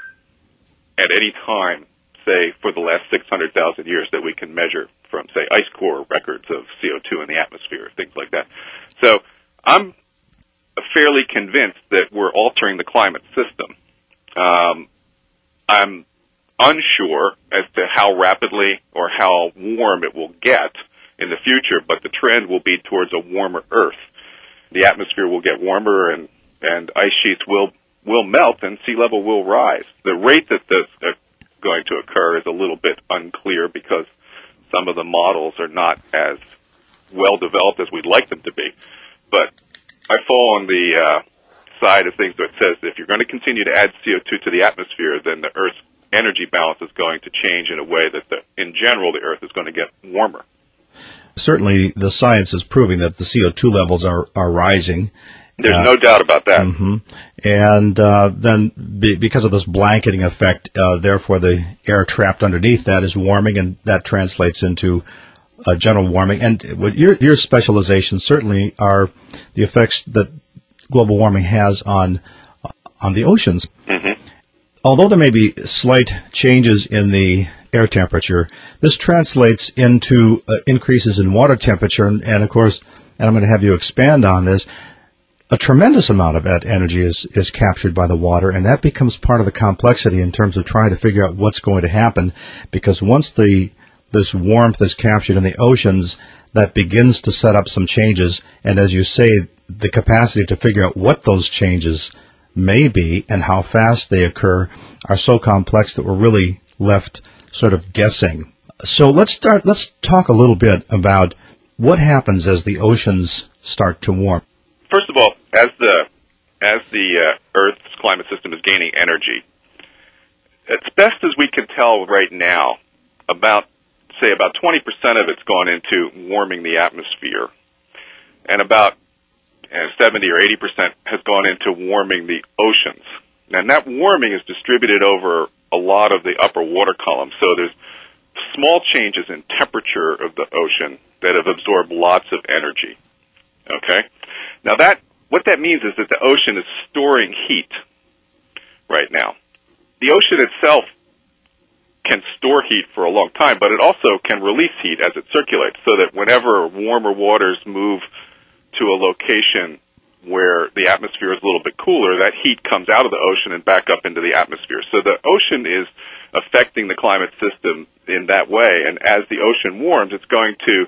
at any time, say, for the last 600,000 years that we can measure from, say, ice core records of CO2 in the atmosphere, things like that. So I'm fairly convinced that we're altering the climate system. I'm unsure as to how rapidly or how warm it will get in the future, but the trend will be towards a warmer Earth. The atmosphere will get warmer, and ice sheets will melt, and sea level will rise. The rate that this is going to occur is a little bit unclear because some of the models are not as well developed as we'd like them to be. But I fall on the side of things that says that if you're going to continue to add CO2 to the atmosphere, then the Earth's energy balance is going to change in a way that, in general, the Earth is going to get warmer. Certainly, the science is proving that the CO2 levels are rising. There's no doubt about that. Mm-hmm. And then because of this blanketing effect, therefore the air trapped underneath that is warming, and that translates into general warming. And what your specializations certainly are the effects that global warming has on the oceans. Mm-hmm. Although there may be slight changes in the air temperature, this translates into increases in water temperature, and of course, and I'm going to have you expand on this, a tremendous amount of that energy is captured by the water, and that becomes part of the complexity in terms of trying to figure out what's going to happen, because once this warmth is captured in the oceans, that begins to set up some changes, and as you say, the capacity to figure out what those changes may be and how fast they occur are so complex that we're really left sort of guessing. So let's talk a little bit about what happens as the oceans start to warm. First of all, as the Earth's climate system is gaining energy, as best as we can tell right now, about 20% of it's gone into warming the atmosphere, and about 70 or 80% has gone into warming the oceans. And that warming is distributed over a lot of the upper water column, so there's small changes in temperature of the ocean that have absorbed lots of energy. Okay? Now what that means is that the ocean is storing heat right now. The ocean itself can store heat for a long time, but it also can release heat as it circulates, so that whenever warmer waters move to a location where the atmosphere is a little bit cooler, that heat comes out of the ocean and back up into the atmosphere. So the ocean is affecting the climate system in that way, and as the ocean warms, it's going to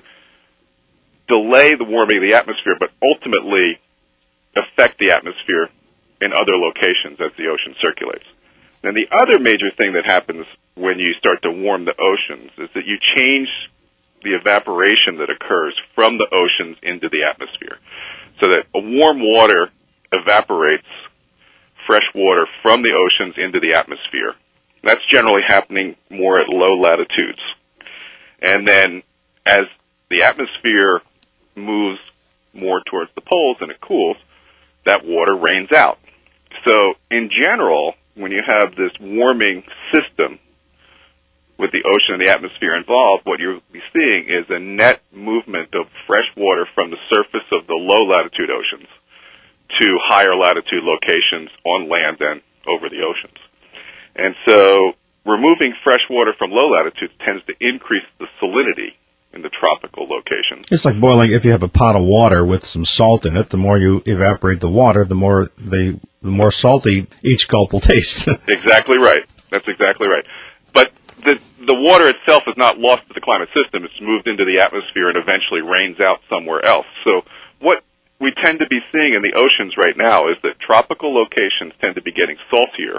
delay the warming of the atmosphere, but ultimately affect the atmosphere in other locations as the ocean circulates. And the other major thing that happens when you start to warm the oceans is that you change the evaporation that occurs from the oceans into the atmosphere. So that warm water evaporates fresh water from the oceans into the atmosphere. That's generally happening more at low latitudes. And then as the atmosphere moves more towards the poles and it cools, that water rains out. So in general, when you have this warming system with the ocean and the atmosphere involved, what you'll be seeing is a net movement of fresh water from the surface of the low-latitude oceans to higher-latitude locations on land and over the oceans. And so removing fresh water from low latitudes tends to increase the salinity in the tropical locations. It's like boiling. If you have a pot of water with some salt in it, the more you evaporate the water, the more salty each gulp will taste. Exactly right. That's exactly right. But the water itself is not lost to the climate system. It's moved into the atmosphere and eventually rains out somewhere else. So what we tend to be seeing in the oceans right now is that tropical locations tend to be getting saltier,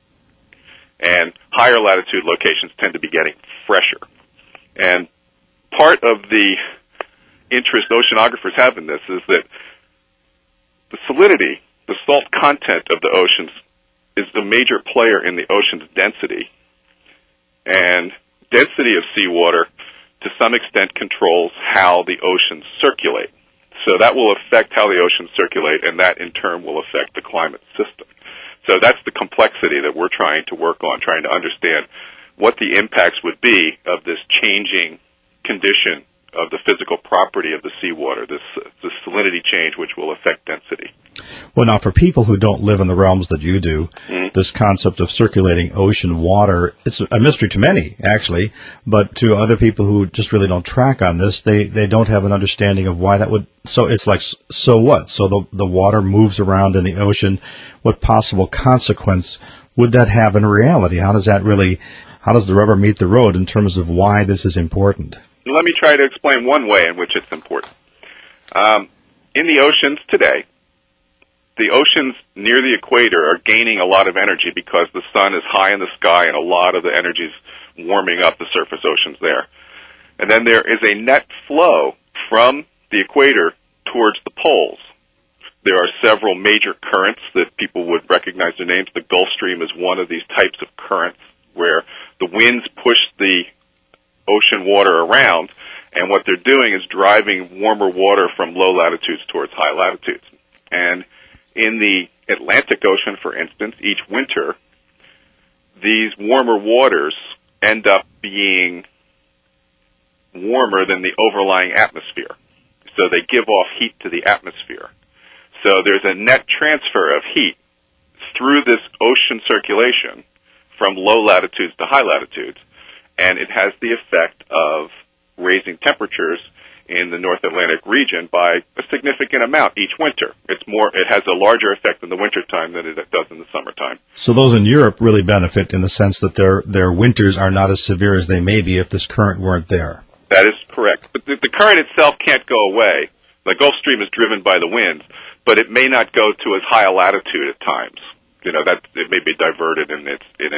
and higher latitude locations tend to be getting fresher. And part of the interest oceanographers have in this is that the salinity, the salt content of the oceans, is the major player in the ocean's density. And density of seawater, to some extent, controls how the oceans circulate. So that will affect how the oceans circulate, and that in turn will affect the climate system. So that's the complexity that we're trying to work on, trying to understand what the impacts would be of this changing condition of the physical property of the seawater, this salinity change, which will affect density. Well, now, for people who don't live in the realms that you do, this concept of circulating ocean water, it's a mystery to many, actually, but to other people who just really don't track on this, they don't have an understanding of why that would. So it's like, so what? So the water moves around in the ocean. What possible consequence would that have in reality? How does how does the rubber meet the road in terms of why this is important? Let me try to explain one way in which it's important. In the oceans today, the oceans near the equator are gaining a lot of energy because the sun is high in the sky and a lot of the energy is warming up the surface oceans there. And then there is a net flow from the equator towards the poles. There are several major currents that people would recognize their names. The Gulf Stream is one of these types of currents where the winds push the ocean water around, and what they're doing is driving warmer water from low latitudes towards high latitudes. And in the Atlantic Ocean, for instance, each winter, these warmer waters end up being warmer than the overlying atmosphere. So they give off heat to the atmosphere. So there's a net transfer of heat through this ocean circulation from low latitudes to high latitudes, and it has the effect of raising temperatures in the North Atlantic region by a significant amount each winter. It has a larger effect in the wintertime than it does in the summertime. So those in Europe really benefit in the sense that their winters are not as severe as they may be if this current weren't there. That is correct. But the current itself can't go away. The Gulf Stream is driven by the winds, but it may not go to as high a latitude at times. That it may be diverted in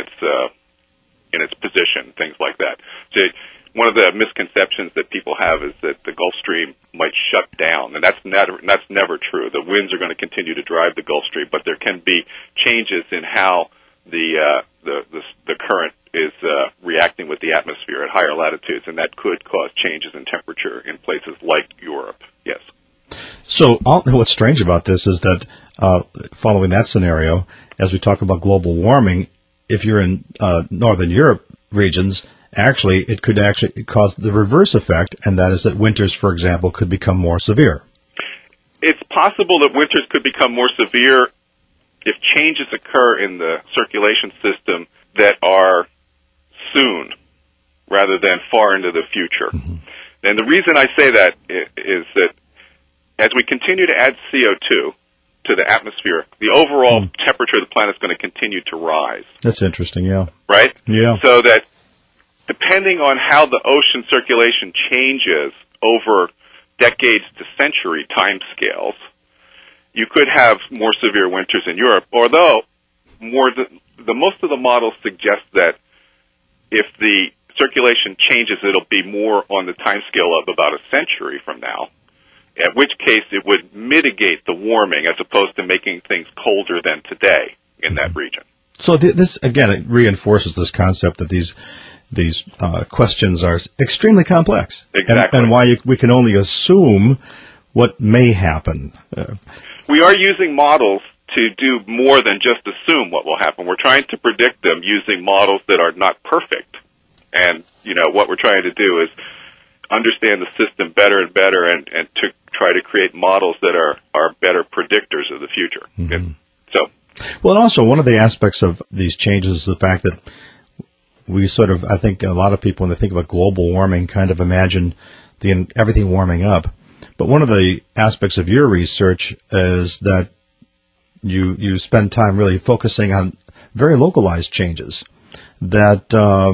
its position, things like that. So one of the misconceptions that people have is that the Gulf Stream might shut down, and that's never true. The winds are going to continue to drive the Gulf Stream, but there can be changes in how the current is reacting with the atmosphere at higher latitudes, and that could cause changes in temperature in places like Europe. Yes. So what's strange about this is that following that scenario, as we talk about global warming, if you're in Northern Europe regions, it could actually cause the reverse effect, and that is that winters, for example, could become more severe. It's possible that winters could become more severe if changes occur in the circulation system that are soon rather than far into the future. Mm-hmm. And the reason I say that is that as we continue to add CO2 to the atmosphere, the overall temperature of the planet is going to continue to rise. That's interesting, yeah. Right? Yeah. So that depending on how the ocean circulation changes over decades to century timescales, you could have more severe winters in Europe, although most of the models suggest that if the circulation changes, it'll be more on the timescale of about a century from now, at which case it would mitigate the warming as opposed to making things colder than today in that region. So this, again, it reinforces this concept that these questions are extremely complex. Exactly. And why we can only assume what may happen. We are using models to do more than just assume what will happen. We're trying to predict them using models that are not perfect. And, what we're trying to do is understand the system better and better and to try to create models that are better predictors of the future. Mm-hmm. So, and also one of the aspects of these changes is the fact that we I think a lot of people, when they think about global warming, kind of imagine everything warming up. But one of the aspects of your research is that you spend time really focusing on very localized changes that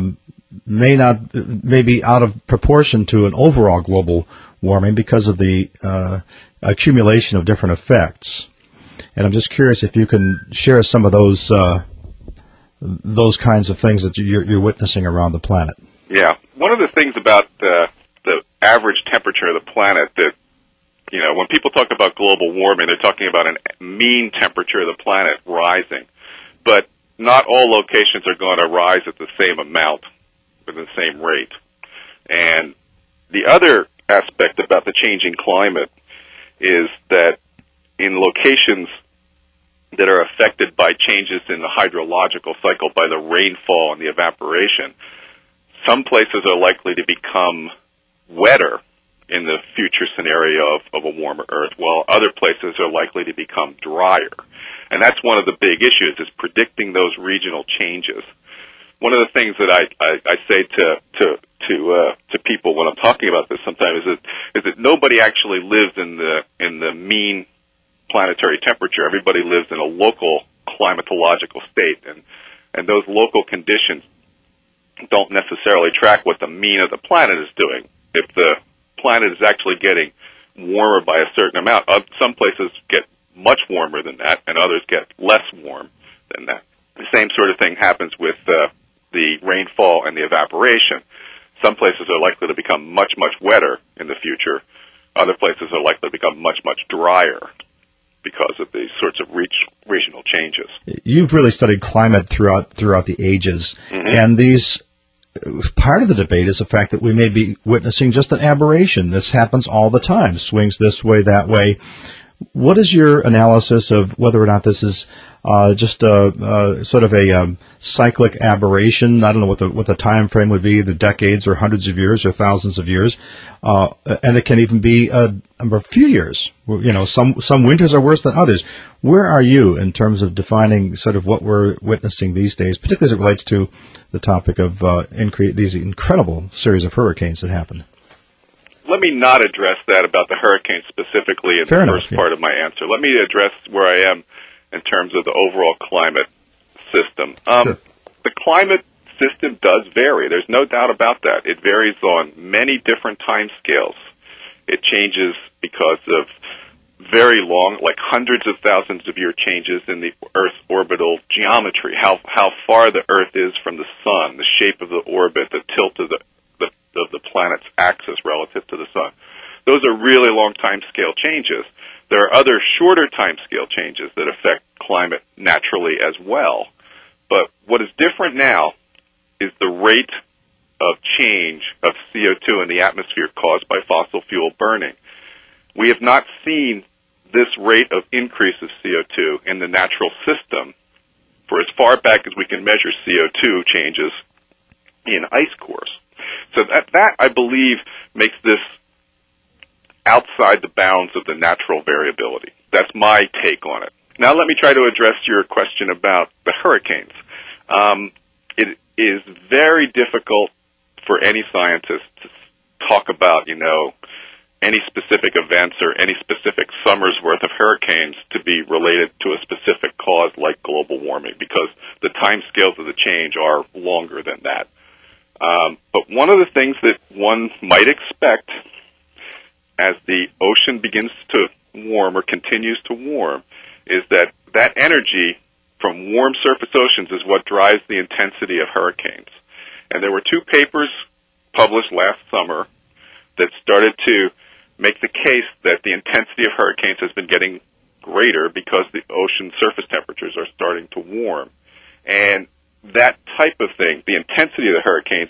may be out of proportion to an overall global warming because of the accumulation of different effects. And I'm just curious if you can share some of those kinds of things that you're witnessing around the planet. Yeah. One of the things about the average temperature of the planet that, when people talk about global warming, they're talking about a mean temperature of the planet rising. But not all locations are going to rise at the same amount with the same rate. And the other aspect about the changing climate is that in locations that are affected by changes in the hydrological cycle, by the rainfall and the evaporation, some places are likely to become wetter in the future scenario of a warmer Earth, while other places are likely to become drier. And that's one of the big issues, is predicting those regional changes. One of the things that I say to people when I'm talking about this sometimes is that nobody actually lives in the mean planetary temperature. Everybody lives in a local climatological state, and those local conditions don't necessarily track what the mean of the planet is doing. If the planet is actually getting warmer by a certain amount, some places get much warmer than that, and others get less warm than that. The same sort of thing happens with the rainfall and the evaporation. Some places are likely to become much, much wetter in the future. Other places are likely to become much, much drier because of these sorts of regional changes. You've really studied climate throughout the ages, and part of the debate is the fact that we may be witnessing just an aberration. This happens all the time, swings this way, that way. What is your analysis of whether or not this is just a sort of a cyclic aberration? I don't know what the time frame would be, the decades or hundreds of years or thousands of years, and it can even be a few years. You know, some winters are worse than others. Where are you in terms of defining sort of what we're witnessing these days, particularly as it relates to the topic of these incredible series of hurricanes that happen? Let me not address that about the hurricanes specifically in the first part of my answer. Let me address where I am in terms of the overall climate system. Sure. The climate system does vary. There's no doubt about that. It varies on many different time scales. It changes because of very long, like hundreds of thousands of year changes in the Earth's orbital geometry, how far the Earth is from the sun, the shape of the orbit, the tilt of the planet's axis relative to the sun. Those are really long time scale changes. There are other shorter time scale changes that affect climate naturally as well. But what is different now is the rate of change of CO2 in the atmosphere caused by fossil fuel burning. We have not seen this rate of increase of CO2 in the natural system for as far back as we can measure CO2 changes in ice cores. So that I believe, makes this outside the bounds of the natural variability. That's my take on it. Now let me try to address your question about the hurricanes. It is very difficult for any scientist to talk about, any specific events or any specific summer's worth of hurricanes to be related to a specific cause like global warming, because the time scales of the change are longer than that. But one of the things that one might expect as the ocean begins to warm or continues to warm is that energy from warm surface oceans is what drives the intensity of hurricanes. And there were two papers published last summer that started to make the case that the intensity of hurricanes has been getting greater because the ocean surface temperatures are starting to warm. And that type of thing, the intensity of the hurricanes,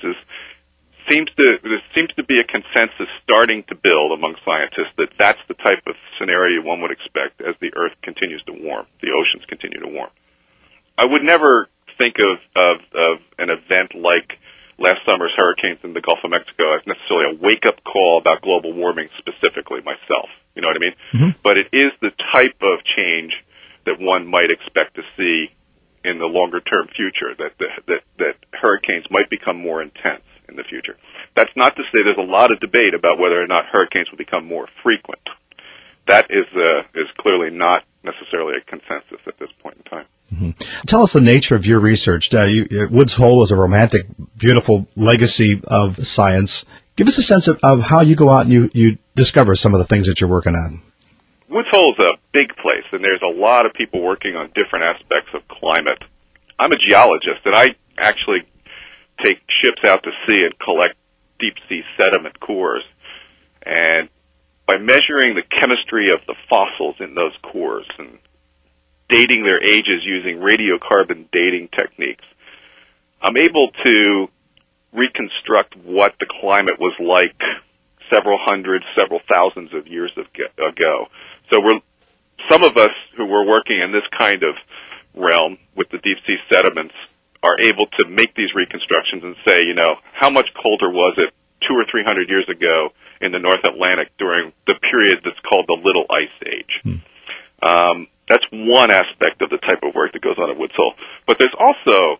there seems to be a consensus starting to build among scientists that that's the type of scenario one would expect as the Earth continues to warm, the oceans continue to warm. I would never think of an event like last summer's hurricanes in the Gulf of Mexico as necessarily a wake-up call about global warming specifically myself. You know what I mean? Mm-hmm. But it is the type of change that one might expect to see in the longer-term future, that hurricanes might become more intense in the future. That's not to say there's a lot of debate about whether or not hurricanes will become more frequent. That is clearly not necessarily a consensus at this point in time. Mm-hmm. Tell us the nature of your research. Woods Hole is a romantic, beautiful legacy of science. Give us a sense of how you go out and you discover some of the things that you're working on. Woods Hole is a big place, and there's a lot of people working on different aspects of climate. I'm a geologist, and I actually take ships out to sea and collect deep-sea sediment cores. And by measuring the chemistry of the fossils in those cores and dating their ages using radiocarbon dating techniques, I'm able to reconstruct what the climate was like several hundred, several thousands of years ago. So some of us who were working in this kind of realm with the deep-sea sediments are able to make these reconstructions and say, how much colder was it 200 or 300 years ago in the North Atlantic during the period that's called the Little Ice Age. That's one aspect of the type of work that goes on at Woods Hole. But there's also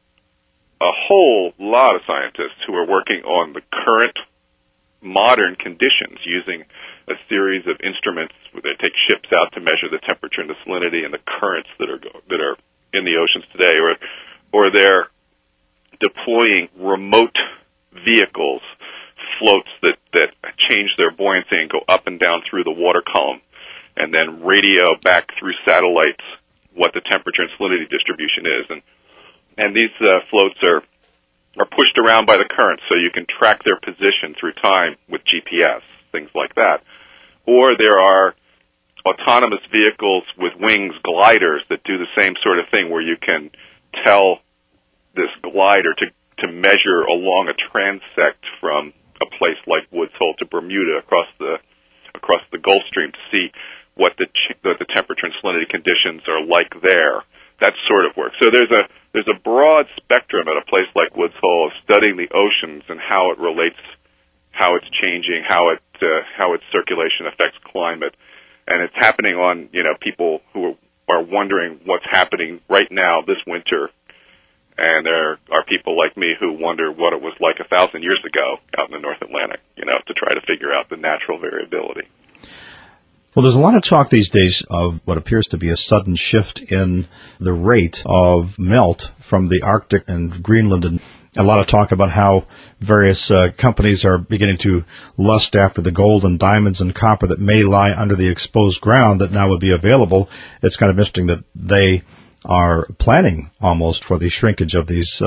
a whole lot of scientists who are working on the current modern conditions using a series of instruments where they take ships out to measure the temperature and the salinity and the currents that are in the oceans today, or they're deploying remote vehicles, floats that change their buoyancy and go up and down through the water column, and then radio back through satellites what the temperature and salinity distribution is. And these floats are pushed around by the current, so you can track their position through time with GPS, things like that. Or there are autonomous vehicles with wings, gliders, that do the same sort of thing, where you can tell this glider to measure along a transect from a place like Woods Hole to Bermuda across the Gulf Stream to see what the temperature and salinity conditions are like there. That sort of work. So there's a broad spectrum at a place like Woods Hole of studying the oceans and how it relates, how it's changing, how its circulation affects climate, and it's happening on people who are wondering what's happening right now this winter, and there are people like me who wonder what it was like 1,000 years ago out in the North Atlantic, to try to figure out the natural variability. Well, there's a lot of talk these days of what appears to be a sudden shift in the rate of melt from the Arctic and Greenland, and a lot of talk about how various companies are beginning to lust after the gold and diamonds and copper that may lie under the exposed ground that now would be available. It's kind of interesting that they are planning almost for the shrinkage of these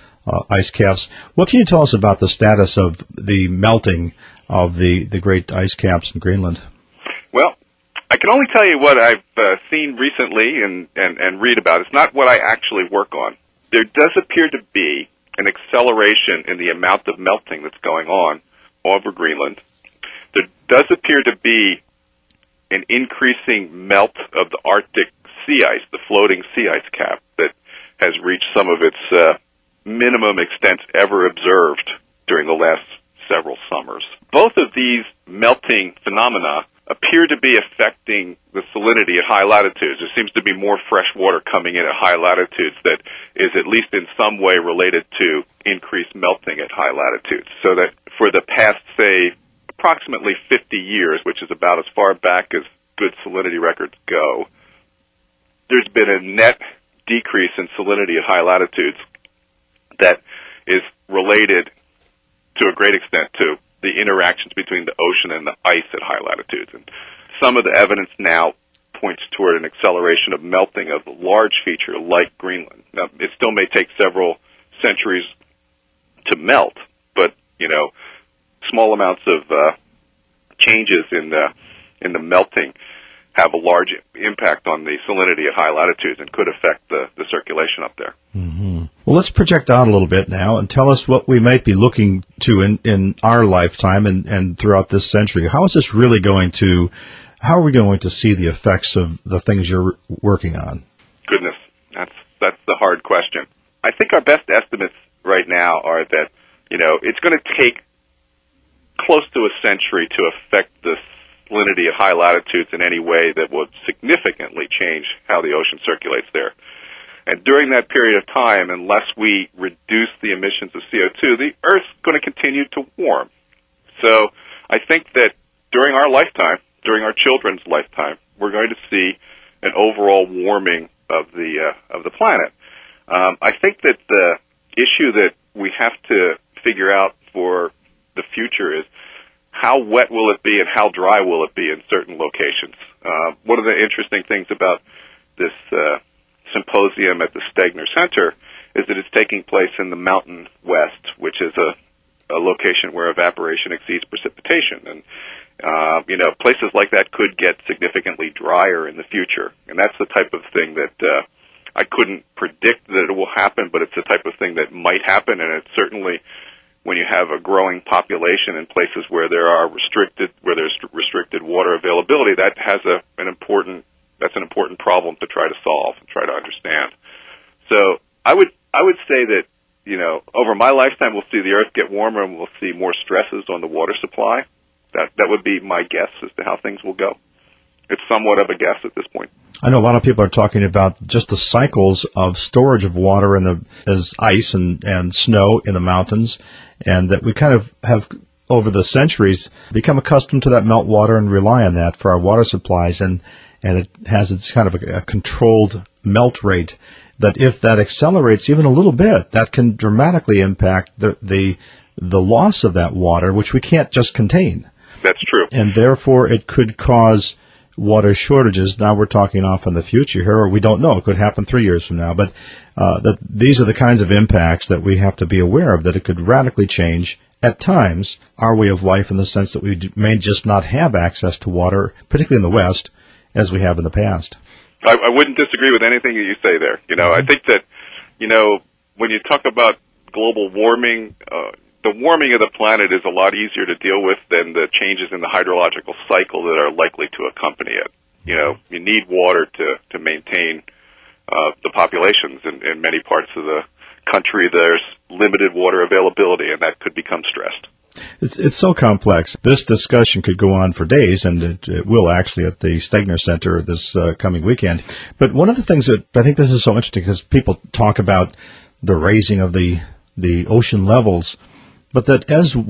ice caps. What can you tell us about the status of the melting of the great ice caps in Greenland? Well, I can only tell you what I've seen recently and read about. It's not what I actually work on. There does appear to be an acceleration in the amount of melting that's going on over Greenland. There does appear to be an increasing melt of the Arctic sea ice, the floating sea ice cap, that has reached some of its minimum extent ever observed during the last several summers. Both of these melting phenomena appear to be affecting the salinity at high latitudes. There seems to be more fresh water coming in at high latitudes that is at least in some way related to increased melting at high latitudes. So that for the past, say, approximately 50 years, which is about as far back as good salinity records go, there's been a net decrease in salinity at high latitudes that is related to a great extent to the interactions between the ocean and the ice at high latitudes. And some of the evidence now points toward an acceleration of melting of a large feature like Greenland. Now, it still may take several centuries to melt, but, small amounts of changes in the melting have a large impact on the salinity at high latitudes and could affect the circulation up there. Mm-hmm. Well, let's project out a little bit now and tell us what we might be looking to in our lifetime and throughout this century. How is this really how are we going to see the effects of the things you're working on? Goodness, that's the hard question. I think our best estimates right now are that, it's going to take close to a century to affect the salinity at high latitudes in any way that would significantly change how the ocean circulates there. And during that period of time, unless we reduce the emissions of CO2, the Earth's going to continue to warm. So I think that during our lifetime, during our children's lifetime, we're going to see an overall warming of the planet. I think that the issue that we have to figure out for the future is how wet will it be and how dry will it be in certain locations. One of the interesting things about this symposium at the Stegner Center is that it's taking place in the Mountain West, which is a location where evaporation exceeds precipitation. And, places like that could get significantly drier in the future. And that's the type of thing that I couldn't predict that it will happen, but it's the type of thing that might happen. And it's certainly, when you have a growing population in places where there's restricted water availability, that's an important problem to try to solve and try to understand. So I would say that, over my lifetime we'll see the Earth get warmer and we'll see more stresses on the water supply. That would be my guess as to how things will go. It's somewhat of a guess at this point. I know a lot of people are talking about just the cycles of storage of water as ice and snow in the mountains, and that we kind of have, over the centuries, become accustomed to that meltwater and rely on that for our water supplies, and it has its kind of a controlled melt rate, that if that accelerates even a little bit, that can dramatically impact the loss of that water, which we can't just contain. That's true. And therefore, it could cause water shortages. Now we're talking off in the future here, or we don't know. It could happen 3 years from now. But these are the kinds of impacts that we have to be aware of, that it could radically change, at times, our way of life in the sense that we may just not have access to water, particularly in the West, as we have in the past. I wouldn't disagree with anything that you say there. I think that, when you talk about global warming, the warming of the planet is a lot easier to deal with than the changes in the hydrological cycle that are likely to accompany it. You need water to maintain the populations in many parts of the country. There's limited water availability, and that could become stressed. It's so complex. This discussion could go on for days, and it will actually at the Stegner Center this coming weekend. But one of the things that I think this is so interesting, because people talk about the raising of the ocean levels, but that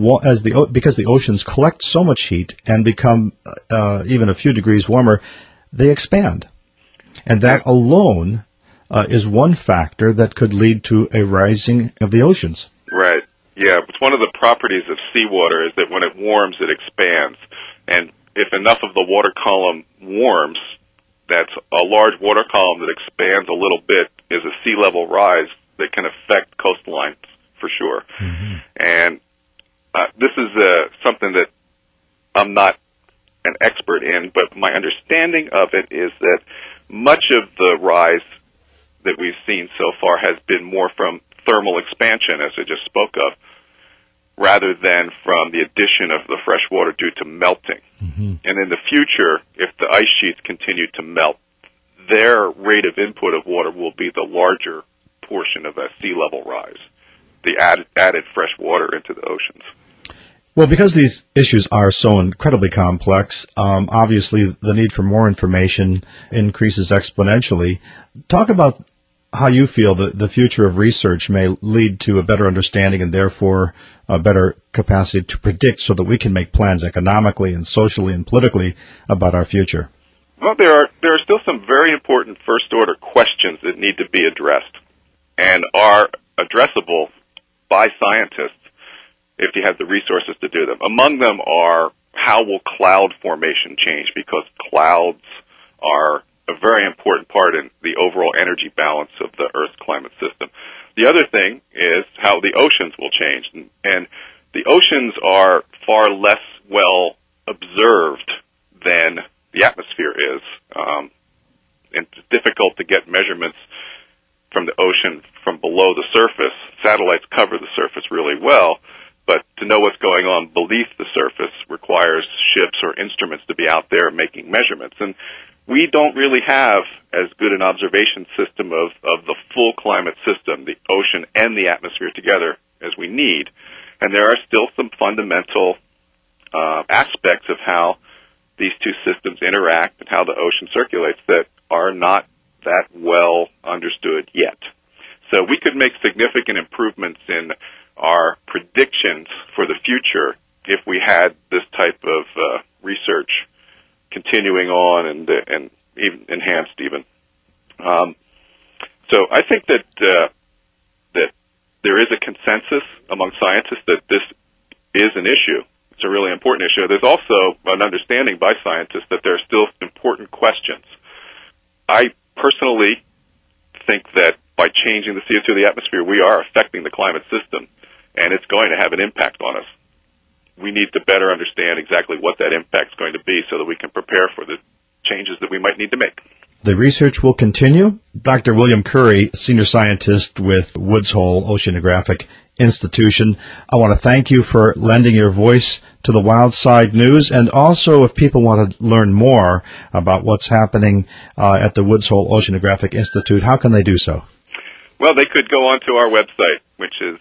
because the oceans collect so much heat and become even a few degrees warmer, they expand, and that alone is one factor that could lead to a rising of the oceans. Right. Yeah, it's one of the properties of seawater is that when it warms, it expands. And if enough of the water column warms, that's a large water column that expands a little bit is a sea level rise that can affect coastlines for sure. Mm-hmm. And this is something that I'm not an expert in, but my understanding of it is that much of the rise that we've seen so far has been more from thermal expansion, as I just spoke of, rather than from the addition of the fresh water due to melting. Mm-hmm. And in the future, if the ice sheets continue to melt, their rate of input of water will be the larger portion of a sea level rise, the added fresh water into the oceans. Well, because these issues are so incredibly complex, obviously the need for more information increases exponentially. Talk about how you feel that the future of research may lead to a better understanding and therefore a better capacity to predict, so that we can make plans economically and socially and politically about our future. Well, there are still some very important first-order questions that need to be addressed and are addressable by scientists if you have the resources to do them. Among them are, how will cloud formation change? Because clouds are a very important part in the overall energy balance of the Earth's climate system. The other thing is how the oceans will change. And the oceans are far less well observed than the atmosphere is. And it's difficult to get measurements from the ocean from below the surface. Satellites cover the surface really well, but to know what's going on beneath the surface requires ships or instruments to be out there making measurements. And we don't really have as good an observation system of the full climate system, the ocean and the atmosphere together, as we need. And there are still some fundamental aspects of how these two systems interact and how the ocean circulates that are not that well understood yet. So we could make significant improvements in our predictions for the future if we had this type of research continuing on and even enhanced even. So I think that there is a consensus among scientists that this is an issue. It's a really important issue. There's also an understanding by scientists that there are still important questions. I personally think that by changing the CO2 of the atmosphere, we are affecting the climate system, and it's going to have an impact on us. We need to better understand exactly what that impact is going to be so that we can prepare for the changes that we might need to make. The research will continue. Dr. William Curry, senior scientist with Woods Hole Oceanographic Institution, I want to thank you for lending your voice to the Wild Side News. And also, if people want to learn more about what's happening at the Woods Hole Oceanographic Institute, how can they do so? Well, they could go onto our website, which is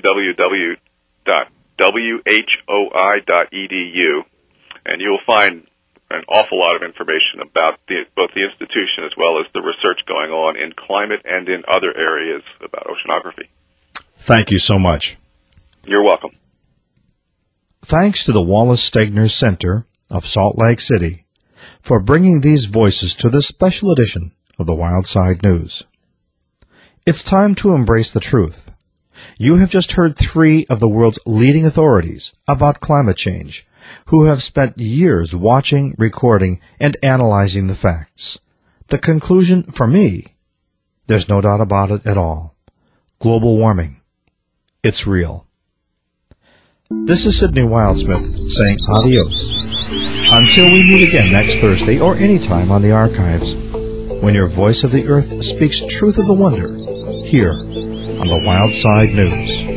www.whoi.edu, and you'll find an awful lot of information about both the institution as well as the research going on in climate and in other areas about oceanography. Thank you so much. You're welcome. Thanks to the Wallace Stegner Center of Salt Lake City for bringing these voices to this special edition of the Wild Side News. It's time to embrace the truth. You have just heard 3 of the world's leading authorities about climate change, who have spent years watching, recording, and analyzing the facts. The conclusion, for me, there's no doubt about it at all. Global warming. It's real. This is Sidney Wildsmith saying adios. Until we meet again next Thursday or any time on the archives, when your voice of the earth speaks truth of the wonder, here on the Wild Side News.